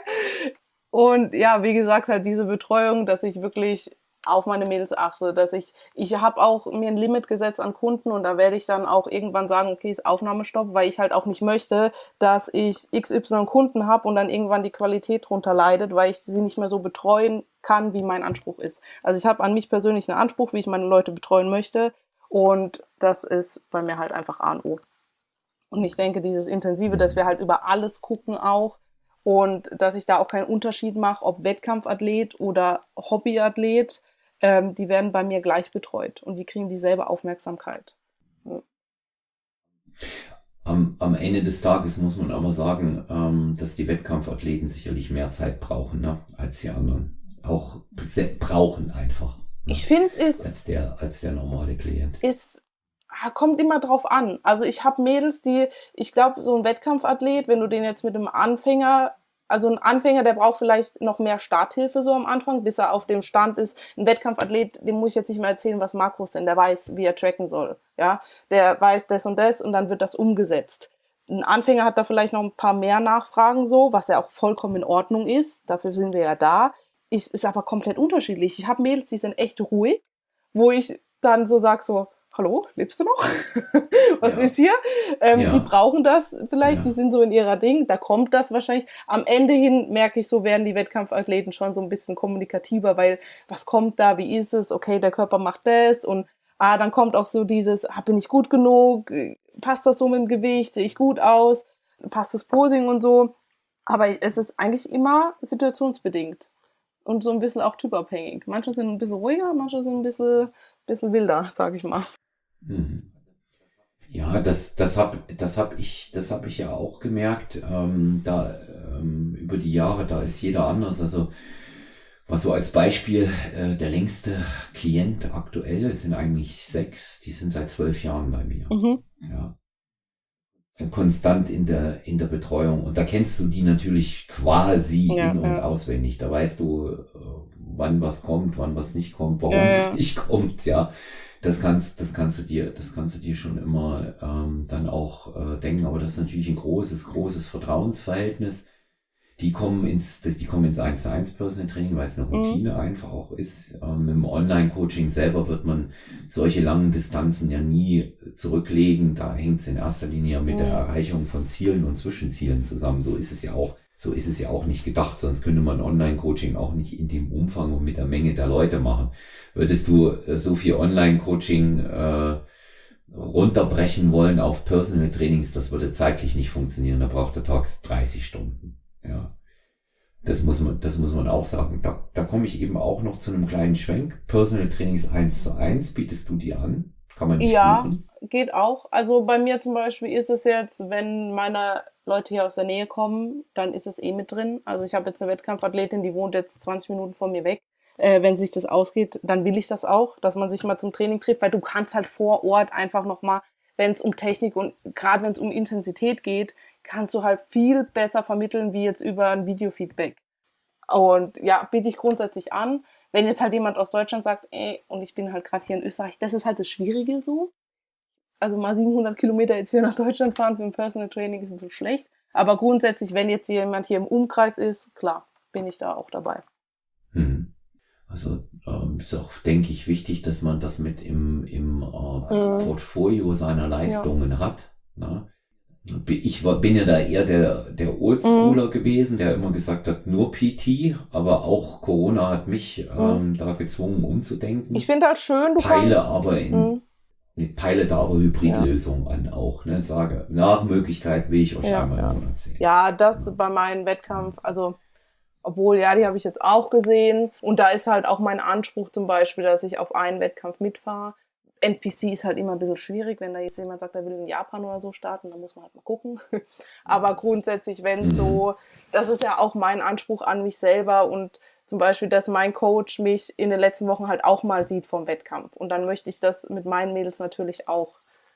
Und ja, wie gesagt, halt diese Betreuung, dass ich wirklich auf meine Mädels achte, dass ich, ich habe auch mir ein Limit gesetzt an Kunden und da werde ich dann auch irgendwann sagen, okay, ist Aufnahmestopp, weil ich halt auch nicht möchte, dass ich X Y Kunden habe und dann irgendwann die Qualität drunter leidet, weil ich sie nicht mehr so betreuen kann, wie mein Anspruch ist. Also ich habe an mich persönlich einen Anspruch, wie ich meine Leute betreuen möchte und das ist bei mir halt einfach A und O. Und ich denke, dieses Intensive, dass wir halt über alles gucken auch und dass ich da auch keinen Unterschied mache, ob Wettkampfathlet oder Hobbyathlet, ähm, die werden bei mir gleich betreut und die kriegen dieselbe Aufmerksamkeit. Ja. Am, am Ende des Tages muss man aber sagen, ähm, dass die Wettkampfathleten sicherlich mehr Zeit brauchen, ne, als die anderen. Auch brauchen einfach. Ne, ich finde es als der als der normale Klient. Ist kommt immer drauf an. Also ich habe Mädels, die, ich glaube, so ein Wettkampfathlet, wenn du den jetzt mit einem Anfänger, also ein Anfänger, der braucht vielleicht noch mehr Starthilfe so am Anfang, bis er auf dem Stand ist. Ein Wettkampfathlet, dem muss ich jetzt nicht mehr erzählen, was Makros sind. Der weiß, wie er tracken soll. Ja, der weiß das und das und dann wird das umgesetzt. Ein Anfänger hat da vielleicht noch ein paar mehr Nachfragen so, was ja auch vollkommen in Ordnung ist. Dafür sind wir ja da. Ich, ist aber komplett unterschiedlich. Ich habe Mädels, die sind echt ruhig, wo ich dann so sage so, hallo, lebst du noch? Was ja. ist hier? Ähm, ja. Die brauchen das vielleicht, ja. die sind so in ihrer Ding, da kommt das wahrscheinlich. Am Ende hin merke ich, so werden die Wettkampfathleten schon so ein bisschen kommunikativer, weil was kommt da, wie ist es? Okay, der Körper macht das und ah, dann kommt auch so dieses, ah, bin ich gut genug? Passt das so mit dem Gewicht? Sehe ich gut aus? Passt das Posing und so? Aber es ist eigentlich immer situationsbedingt und so ein bisschen auch typabhängig. Manche sind ein bisschen ruhiger, manche sind ein bisschen, bisschen wilder, sag ich mal. Ja, das, das habe das hab ich, das hab ich ja auch gemerkt, ähm, da ähm, über die Jahre, da ist jeder anders. Also was so als Beispiel, äh, der längste Klient aktuell sind eigentlich sechs, die sind seit zwölf Jahren bei mir. Mhm. Ja. Konstant in der in der Betreuung und da kennst du die natürlich quasi ja, in- und ja. auswendig. Da weißt du, äh, wann was kommt, wann was nicht kommt, warum ja, es ja. nicht kommt, ja. Das kannst, das kannst du dir, das kannst du dir schon immer ähm, dann auch äh, denken, aber das ist natürlich ein großes, großes Vertrauensverhältnis. Die kommen ins, die kommen ins eins zu eins Personal Training, weil es eine Routine mhm. einfach auch ist. Ähm, im Online-Coaching selber wird man solche langen Distanzen ja nie zurücklegen. Da hängt es in erster Linie mit mhm. der Erreichung von Zielen und Zwischenzielen zusammen. So ist es ja auch. So ist es ja auch nicht gedacht, sonst könnte man Online-Coaching auch nicht in dem Umfang und mit der Menge der Leute machen. Würdest du äh, so viel Online-Coaching äh, runterbrechen wollen auf Personal Trainings, das würde zeitlich nicht funktionieren. Da braucht der Tag dreißig Stunden. Ja, das muss man, das muss man auch sagen. Da, da komme ich eben auch noch zu einem kleinen Schwenk. Personal Trainings eins zu eins, bietest du die an? Kann man nicht Ja, buchen? Geht auch. Also bei mir zum Beispiel ist es jetzt, wenn meine Leute hier aus der Nähe kommen, dann ist es eh mit drin. Also ich habe jetzt eine Wettkampfathletin, die wohnt jetzt zwanzig Minuten von mir weg. Äh, wenn sich das ausgeht, dann will ich das auch, dass man sich mal zum Training trifft, weil du kannst halt vor Ort einfach nochmal, wenn es um Technik und gerade wenn es um Intensität geht, kannst du halt viel besser vermitteln, wie jetzt über ein Videofeedback. Und ja, biete ich grundsätzlich an. Wenn jetzt halt jemand aus Deutschland sagt, ey, und ich bin halt gerade hier in Österreich, das ist halt das Schwierige so. Also mal siebenhundert Kilometer jetzt wieder nach Deutschland fahren für ein Personal Training ist ein bisschen schlecht. Aber grundsätzlich, wenn jetzt jemand hier im Umkreis ist, klar, bin ich da auch dabei. Hm. Also ähm, ist auch, denke ich, wichtig, dass man das mit im, im äh, mhm. Portfolio seiner Leistungen ja. hat. Ne? Ich war, bin ja da eher der, der Oldschooler mhm. gewesen, der immer gesagt hat, nur P T, aber auch Corona hat mich ähm, mhm. da gezwungen, umzudenken. Ich finde das schön, du Peile kannst... aber in, mhm. ne, peile da aber Hybridlösungen ja. an auch, ne, sage, nach Möglichkeit will ich euch ja, einmal ja. im Monat sehen. Ja, das ja. bei meinem Wettkampf, also, obwohl, ja, die habe ich jetzt auch gesehen und da ist halt auch mein Anspruch zum Beispiel, dass ich auf einen Wettkampf mitfahre. N P C ist halt immer ein bisschen schwierig, wenn da jetzt jemand sagt, er will in Japan oder so starten, dann muss man halt mal gucken. Aber grundsätzlich, wenn mhm. so, das ist ja auch mein Anspruch an mich selber und zum Beispiel, dass mein Coach mich in den letzten Wochen halt auch mal sieht vom Wettkampf. Und dann möchte ich das mit meinen Mädels natürlich auch.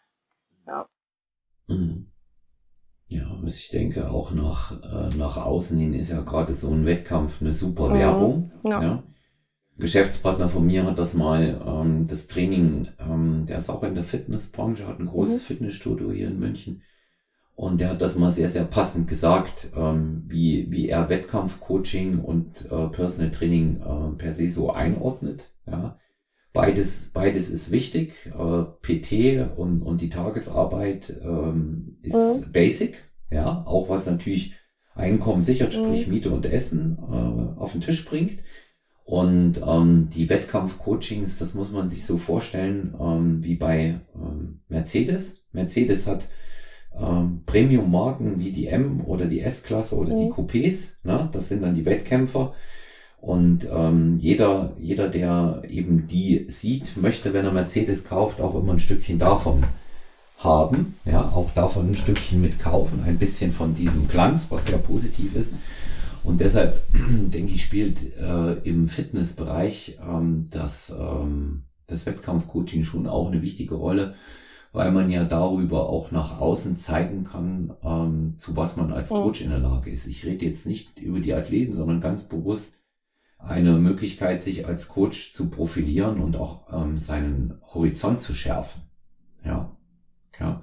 Ja. Mhm. Ja, ich denke auch nach, äh, nach außen hin ist ja gerade so ein Wettkampf eine super mhm. Werbung. Ja. Ja. Geschäftspartner von mir hat das mal, ähm, das Training, ähm, der ist auch in der Fitnessbranche, hat ein großes mhm. Fitnessstudio hier in München und der hat das mal sehr, sehr passend gesagt, ähm, wie, wie er Wettkampfcoaching und äh, Personal Training äh, per se so einordnet. Ja. Beides, beides ist wichtig, äh, P T und, und die Tagesarbeit ähm, ist mhm. basic, ja, auch was natürlich Einkommen sichert, sprich mhm. Miete und Essen äh, auf den Tisch bringt. Und ähm, die Wettkampf-Coachings, das muss man sich so vorstellen, ähm, wie bei ähm, Mercedes. Mercedes hat ähm, Premium-Marken wie die M- oder die S-Klasse oder mhm. die Coupés. Ne? Das sind dann die Wettkämpfer. Und ähm, jeder, jeder, der eben die sieht, möchte, wenn er Mercedes kauft, auch immer ein Stückchen davon haben. Ja, auch davon ein Stückchen mitkaufen. Ein bisschen von diesem Glanz, was sehr positiv ist. Und deshalb, denke ich, spielt äh, im Fitnessbereich ähm, das, ähm, das Wettkampfcoaching schon auch eine wichtige Rolle, weil man ja darüber auch nach außen zeigen kann, ähm, zu was man als Coach in der Lage ist. Ich rede jetzt nicht über die Athleten, sondern ganz bewusst eine Möglichkeit, sich als Coach zu profilieren und auch ähm, seinen Horizont zu schärfen. Ja, ja.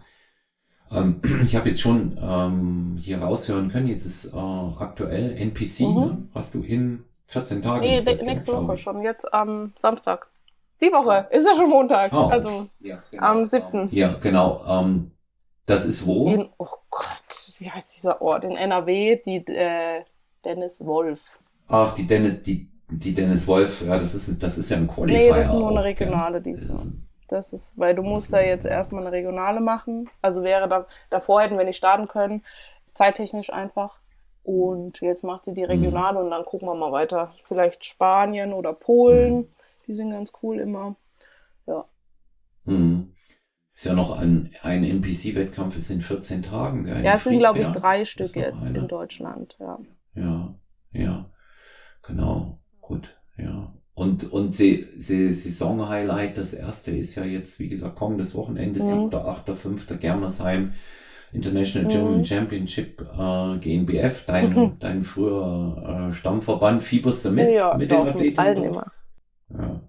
Ich habe jetzt schon ähm, hier raushören können, jetzt ist äh, aktuell N P C, mhm. ne? Hast du in vierzehn Tagen? Nee, das nächste Woche ich. schon, jetzt am Samstag. Die Woche, ist ja schon Montag, oh. also ja, genau. am siebten Ja, genau. Ähm, das ist wo? In, oh Gott, wie heißt dieser Ort? In N R W, die äh, Dennis Wolf. Ach, die Dennis, die, die Dennis Wolf, ja, das ist, das ist ja ein Qualifier. Nee, das ist nur eine regionale, die ist so. Das ist, weil du musst da jetzt erstmal eine Regionale machen. Also wäre da, davor hätten wir nicht starten können. Zeittechnisch einfach. Und jetzt macht sie die Regionale mhm. und dann gucken wir mal weiter. Vielleicht Spanien oder Polen. Mhm. Die sind ganz cool immer. Ja. Mhm. Ist ja noch ein, ein N P C-Wettkampf, ist in vierzehn Tagen. Gell? Ja, es sind, glaube ich, drei Stück jetzt eine. in Deutschland. Ja, ja, ja. Genau. Gut, ja. Und, und sie, sie, Saison-Highlight, das erste ist ja jetzt, wie gesagt, kommendes Wochenende, mhm. siebter, achter, fünfter Germersheim International German mhm. Championship äh, G N B F, dein, mhm. dein früher äh, Stammverband. Fieberst du mit, ja, mit den Athleten? Mit allen immer. Ja.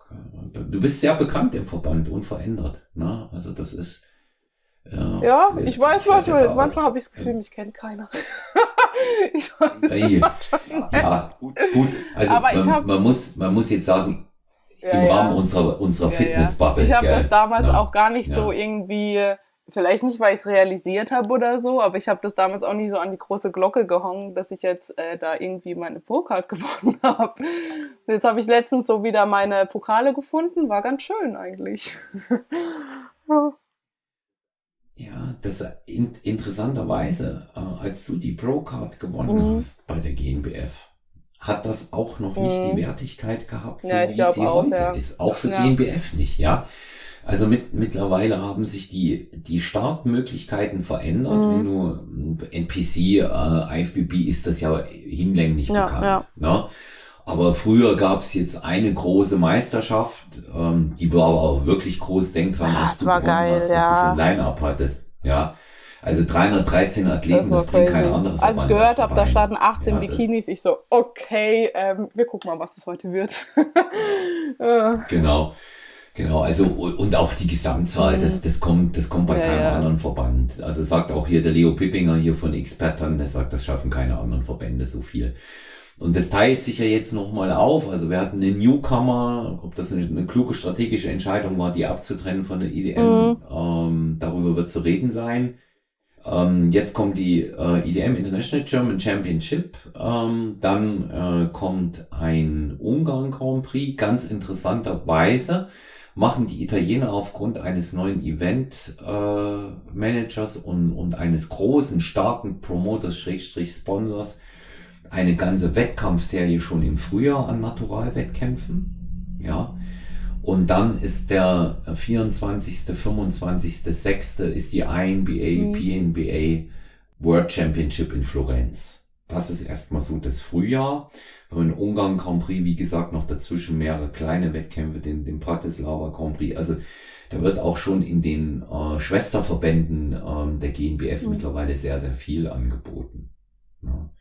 Du bist sehr bekannt im Verband, unverändert. Ne? Also das ist... Ja, ja ich weiß manchmal, manchmal habe ich das Gefühl, mich kennt keiner. ich weiß hey. Ja, gut, gut. Also aber man, hab, man, muss, man muss jetzt sagen, ja, im ja. Rahmen unserer, unserer ja, Fitnessbubble. Ich habe das damals ja. auch gar nicht ja. so irgendwie, vielleicht nicht, weil ich es realisiert habe oder so, aber ich habe das damals auch nicht so an die große Glocke gehangen, dass ich jetzt äh, da irgendwie meine Pro-Card gewonnen habe. Jetzt habe ich letztens so wieder meine Pokale gefunden, war ganz schön eigentlich. ja. Ja, das in, interessanterweise, äh, als du die Pro-Card gewonnen mhm. hast bei der G N B F, hat das auch noch nicht mhm. die Wertigkeit gehabt, so ja, wie sie auch, heute ja. ist. Auch für ja. G N B F nicht, ja. Also mit, mittlerweile haben sich die, die Startmöglichkeiten verändert. Mhm. Wenn du N P C, äh, I F B B ist das ja hinlänglich ja, bekannt. Ja. Ne? Aber früher gab es jetzt eine große Meisterschaft, ähm, die war aber auch wirklich groß. Denk dran, ja, als du war gewonnen geil, hast, was ja. du für ein Line-Up hattest. Ja, Also dreihundertdreizehn Athleten, das, das bringt keine andere Verband. Als ich gehört habe, da starten achtzehn ja, Bikinis, ich so, okay, ähm, wir gucken mal, was das heute wird. Genau, genau. Also und auch die Gesamtzahl, mhm. das, das kommt, das kommt bei ja, keinem ja. anderen Verband. Also sagt auch hier der Leo Pippinger hier von Experten, der sagt, das schaffen keine anderen Verbände so viel. Und das teilt sich ja jetzt nochmal auf. Also wir hatten einen Newcomer, ob das eine, eine kluge strategische Entscheidung war, die abzutrennen von der I D M. Mhm. Ähm, darüber wird zu reden sein. Ähm, jetzt kommt die äh, I D M International German Championship. Ähm, dann äh, kommt ein Ungarn Grand Prix. Ganz interessanterweise machen die Italiener aufgrund eines neuen Event äh, Managers und, und eines großen, starken Promoters, Schrägstrich Sponsors, eine ganze Wettkampfserie schon im Frühjahr an Naturalwettkämpfen, ja. Und dann ist der vierundzwanzigsten, fünfundzwanzigsten sechsten ist die I N B A, mhm. P N B A World Championship in Florenz. Das ist erstmal so das Frühjahr. In Ungarn Grand Prix, wie gesagt, noch dazwischen mehrere kleine Wettkämpfe, den, den Bratislava Grand Prix. Also da wird auch schon in den äh, Schwesterverbänden äh, der G N B F mhm. mittlerweile sehr, sehr viel angeboten. Ja.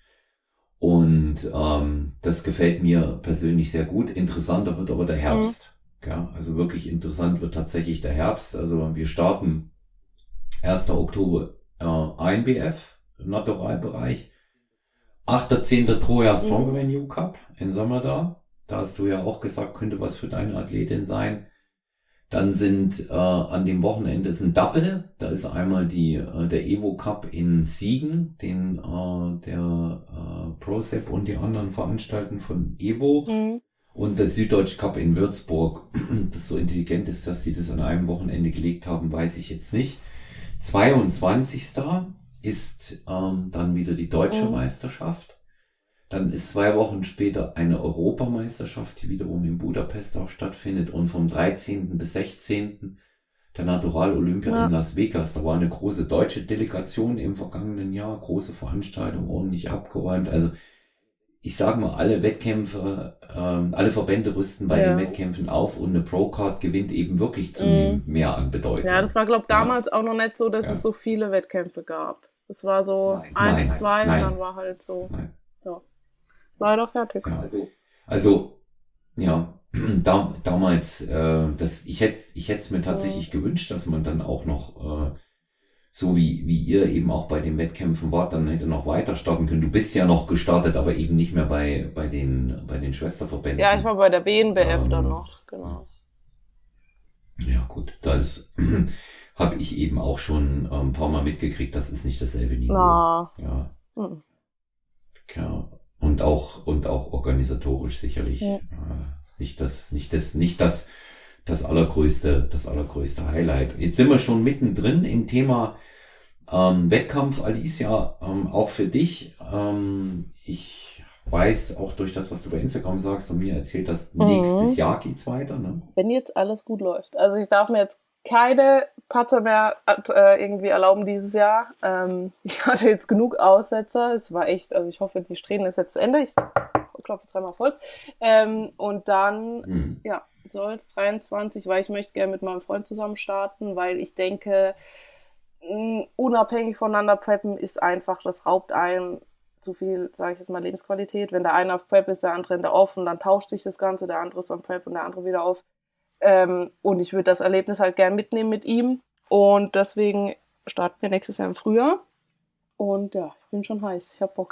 Und ähm, das gefällt mir persönlich sehr gut. Interessanter wird aber der Herbst. Mhm. Ja, also wirklich interessant wird tatsächlich der Herbst. Also wir starten ersten Oktober äh, I N B F im Naturalbereich. achter zehnter Troja Stronger Than You Cup in Sommer da. Da hast du ja auch gesagt, könnte was für deine Athletin sein. Dann sind äh, an dem Wochenende ist ein Double. Da ist einmal die äh, der Evo Cup in Siegen, den äh, der äh, ProSep und die anderen veranstalten von Evo. Mhm. Und der Süddeutsche Cup in Würzburg. Das so intelligent ist, dass sie das an einem Wochenende gelegt haben, weiß ich jetzt nicht. zweiundzwanzigsten ist ähm, dann wieder die deutsche mhm. Meisterschaft. Dann ist zwei Wochen später eine Europameisterschaft, die wiederum in Budapest auch stattfindet. Und vom dreizehnten bis sechzehnten der Natural Olympia ja. in Las Vegas. Da war eine große deutsche Delegation im vergangenen Jahr. Große Veranstaltung, ordentlich abgeräumt. Also ich sage mal, alle Wettkämpfe, ähm, alle Verbände rüsten bei ja. den Wettkämpfen auf. Und eine Pro-Card gewinnt eben wirklich zunehmend mhm. mehr an Bedeutung. Ja, das war, glaube ich, damals ja. auch noch nicht so, dass ja. es so viele Wettkämpfe gab. Es war so nein. eins, nein. zwei nein. und dann war halt so... Nein. Ja. Leider fertig. Ja, also, also, ja, da, damals, äh, das, ich hätte ich hätte es mir tatsächlich ja. gewünscht, dass man dann auch noch, äh, so wie, wie ihr eben auch bei den Wettkämpfen wart, dann hätte noch weiter starten können. Du bist ja noch gestartet, aber eben nicht mehr bei, bei, den, bei den Schwesterverbänden. Ja, ich war bei der B N B F ähm, dann noch, genau. Ja, gut, das habe ich eben auch schon äh, ein paar Mal mitgekriegt, das ist nicht dasselbe Niveau. Na. Ja. Hm. Ja. Und auch, und auch organisatorisch sicherlich. Ja. Äh, nicht das, nicht das, nicht das, das allergrößte, das allergrößte Highlight. Jetzt sind wir schon mittendrin im Thema ähm, Wettkampf, Alicia, ähm, auch für dich. Ähm, ich weiß auch durch das, was du bei Instagram sagst und mir erzählt, dass mhm. nächstes Jahr geht's weiter, ne? Wenn jetzt alles gut läuft. Also ich darf mir jetzt keine Patzer mehr äh, irgendwie erlauben dieses Jahr. Ähm, ich hatte jetzt genug Aussetzer. Es war echt, also ich hoffe, die Strähnen ist jetzt zu Ende. Ich klopfe jetzt dreimal auf Holz. Ähm, und dann, mhm. ja, soll es dreiundzwanzig, weil ich möchte gerne mit meinem Freund zusammen starten, weil ich denke, mh, unabhängig voneinander preppen ist einfach, das raubt einem zu viel, sage ich jetzt mal, Lebensqualität. Wenn der eine auf Prep ist, der andere in der Off und dann tauscht sich das Ganze, der andere ist am Prep und der andere wieder auf. Ähm, und ich würde das Erlebnis halt gern mitnehmen mit ihm. Und deswegen starten wir nächstes Jahr im Frühjahr. Und ja, ich bin schon heiß. Ich hab Bock.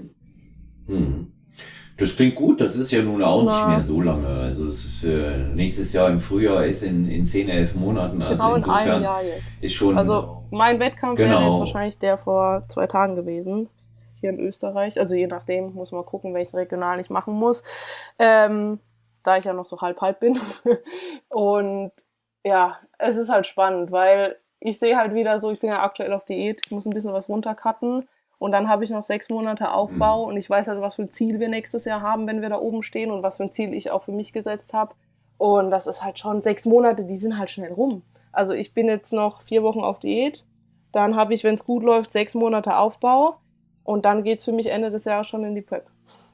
Hm. Das klingt gut. Das ist ja nun auch Na. nicht mehr so lange. Also es ist äh, nächstes Jahr im Frühjahr ist in, in zehn, elf Monaten. Also genau in insofern einem Jahr jetzt. Ist schon, also mein Wettkampf genau. wäre jetzt wahrscheinlich der vor zwei Tagen gewesen. Hier in Österreich. Also je nachdem, muss man gucken, welchen Regional ich machen muss. Ähm, da ich ja noch so halb-halb bin. Und ja, es ist halt spannend, weil ich sehe halt wieder so, ich bin ja aktuell auf Diät, ich muss ein bisschen was runtercutten und dann habe ich noch sechs Monate Aufbau mhm. und ich weiß halt, was für ein Ziel wir nächstes Jahr haben, wenn wir da oben stehen und was für ein Ziel ich auch für mich gesetzt habe. Und das ist halt schon sechs Monate, die sind halt schnell rum. Also ich bin jetzt noch vier Wochen auf Diät, dann habe ich, wenn es gut läuft, sechs Monate Aufbau und dann geht's für mich Ende des Jahres schon in die Prep.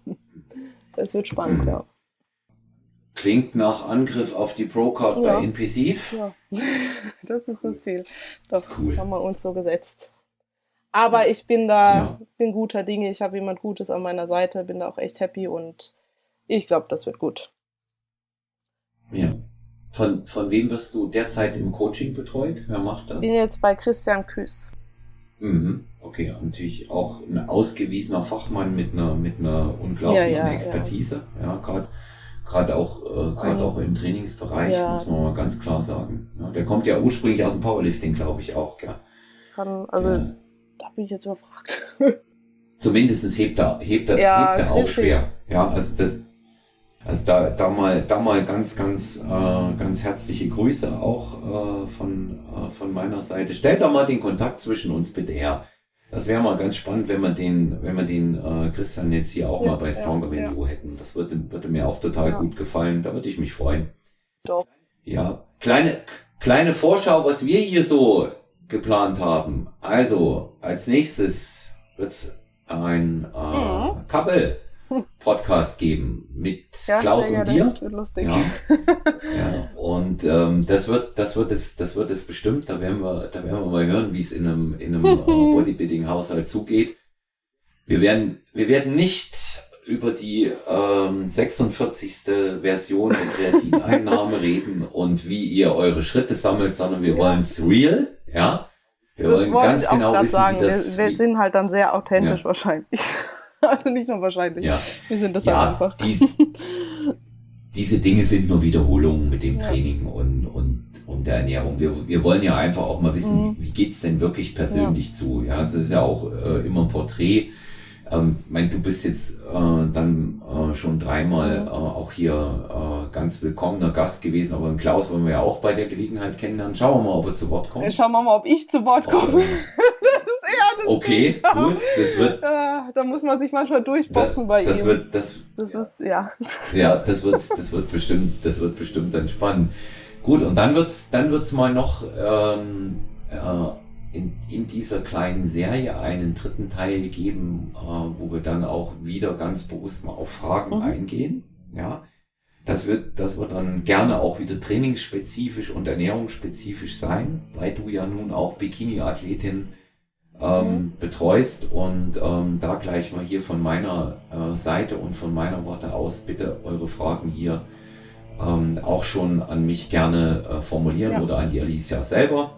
Das wird spannend, mhm. ja. Klingt nach Angriff auf die Pro-Card ja. bei N P C. Ja, das ist das Ziel. Doch, cool. Haben wir uns so gesetzt. Aber ich bin da, Ja. bin guter Dinge, ich habe jemand Gutes an meiner Seite, bin da auch echt happy und ich glaube, das wird gut. Ja. Von, von wem wirst du derzeit im Coaching betreut? Wer macht das? Ich bin jetzt bei Christian Küß. Mhm. Okay, natürlich auch ein ausgewiesener Fachmann mit einer, mit einer unglaublichen Ja, ja, Expertise. Ja, gerade gerade auch, äh, gerade Mhm. auch im Trainingsbereich, Ja. muss man mal ganz klar sagen. Ja, der kommt ja ursprünglich aus dem Powerlifting, glaube ich auch. Gell? Kann, also, Ja. da bin ich jetzt überfragt. Zumindest hebt er, hebt er, Ja, hebt er auch richtig. schwer. Ja, also das, also da, da mal, da mal ganz, ganz, äh, ganz herzliche Grüße auch äh, von, äh, von meiner Seite. Stellt da mal den Kontakt zwischen uns bitte her. Das wäre mal ganz spannend, wenn wir den, wenn wir den äh, Christian jetzt hier auch Ja, mal bei ja, Stronger Than ja. You hätten. Das würde, würde mir auch total Ja. gut gefallen. Da würde ich mich freuen. Doch. Ja, kleine, kleine Vorschau, was wir hier so geplant haben. Also, als nächstes wird's ein äh, Mhm. Couple-Podcast geben mit Ja, Klaus sehr und gerne. dir. Das wird lustig. Ja. Ja, und ähm, das wird, das wird es, das wird es bestimmt. Da werden wir, da werden wir mal hören, wie es in einem, in einem äh, Bodybuilding-Haushalt zugeht. Wir werden, wir werden nicht über die ähm, sechsundvierzigste Version der Kreatineinnahme reden und wie ihr eure Schritte sammelt, sondern wir Ja. wollen es real, ja. Wir Das wollen wollte ganz ich auch genau grad wissen, sagen. wie das, wir, wir wie, sind halt dann sehr authentisch Ja. wahrscheinlich. Also nicht nur wahrscheinlich. ja, Wir sind das ja, halt einfach. die, diese Dinge sind nur Wiederholungen mit dem Ja. Training und, und, und der Ernährung. Wir, wir wollen ja einfach auch mal wissen, Mhm. wie geht's denn wirklich persönlich zu? Ja, es ist ja auch äh, immer ein Porträt. Ähm, ich meine, du bist jetzt äh, dann äh, schon dreimal Mhm. äh, auch hier äh, ganz willkommener Gast gewesen, aber den Klaus wollen wir ja auch bei der Gelegenheit kennenlernen. Schauen wir mal, ob er zu Wort kommt. Schauen wir mal, ob ich zu Wort komme. Oh. Das ist eher das Okay, Ding. gut, das wird, Ja, da muss man sich manchmal da, durchboxen bei das ihm. wird, das, das ist, ja. ja, das wird, das wird bestimmt, das wird bestimmt dann spannend. Gut, und dann wird's, dann wird's mal noch ähm, äh, in, in dieser kleinen Serie einen dritten Teil geben, äh, wo wir dann auch wieder ganz bewusst mal auf Fragen Mhm. eingehen. Ja, das wird, das wird dann gerne auch wieder trainingsspezifisch und ernährungsspezifisch sein, weil du ja nun auch Bikini-Athletin ähm, Mhm. betreust und ähm, da gleich mal hier von meiner äh, Seite und von meiner Warte aus bitte eure Fragen hier ähm, auch schon an mich gerne äh, formulieren Ja. oder an die Alicia selber.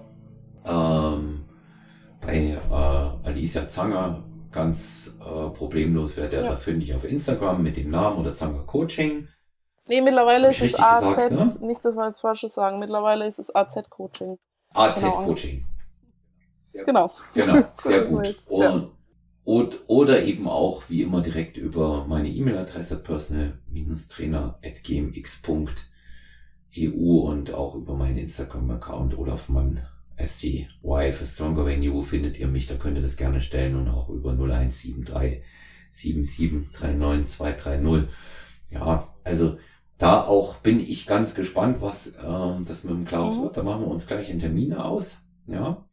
Ähm, bei äh, Alicia Zanger ganz äh, problemlos wird der Ja. da fündig auf Instagram mit dem Namen oder Zanger Coaching. Nee, mittlerweile Hab ist ich es richtig A Z, gesagt, nicht, dass wir jetzt Falsches sagen, mittlerweile ist es A Z-Coaching. A Z Genau. Coaching. Genau. Genau, sehr Das ist mir gut. jetzt- ja. Und, und, oder eben auch wie immer direkt über meine E-Mail-Adresse personal-trainer at g m x punkt e u und auch über meinen Instagram-Account Olaf Mann S T Y für Stronger Than You findet ihr mich, da könnt ihr das gerne stellen und auch über null eins sieben drei sieben sieben drei neun zwei drei null. Ja, also da auch bin ich ganz gespannt, was äh, das mit dem Klaus Mhm. wird. Da machen wir uns gleich in Termine aus. Ja.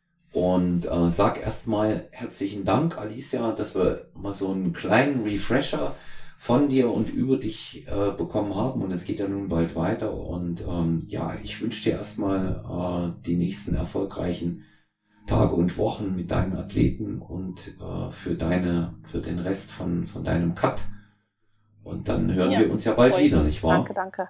Und äh, sag erstmal herzlichen Dank, Alicia, dass wir mal so einen kleinen Refresher von dir und über dich äh, bekommen haben. Und es geht ja nun bald weiter. Und ähm, ja, ich wünsche dir erstmal äh, die nächsten erfolgreichen Tage und Wochen mit deinen Athleten und äh, für deine, für den Rest von, von deinem Cut. Und dann hören Ja, wir uns ja bald freut wieder, mich. nicht wahr? Danke, danke.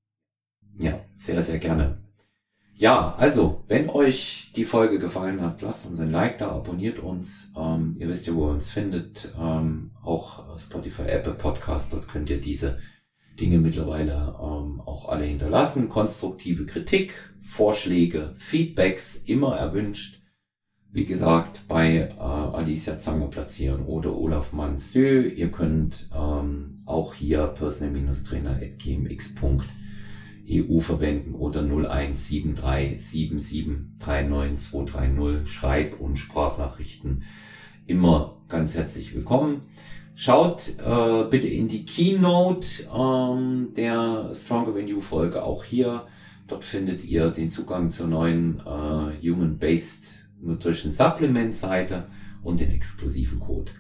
Ja, sehr, sehr gerne. Ja, also, wenn euch die Folge gefallen hat, lasst uns ein Like da, abonniert uns. Ähm, ihr wisst ja, wo ihr uns findet. Ähm, auch Spotify, Apple Podcast, dort könnt ihr diese Dinge mittlerweile ähm, auch alle hinterlassen. Konstruktive Kritik, Vorschläge, Feedbacks, immer erwünscht. Wie gesagt, bei äh, Alicia Zanger platzieren oder Olaf Manstö. Ihr könnt ähm, auch hier personal-trainer at g m x punkt e u verwenden oder null eins sieben drei sieben sieben drei neun zwei drei null. Schreib- und Sprachnachrichten immer ganz herzlich willkommen. Schaut äh, bitte in die Keynote ähm, der Stronger Than You Folge auch hier. Dort findet ihr den Zugang zur neuen äh, Human-Based Nutrition Supplement Seite und den exklusiven Code.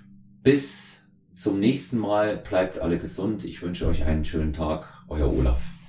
Bis zum nächsten Mal. Bleibt alle gesund. Ich wünsche euch einen schönen Tag. Euer Olaf.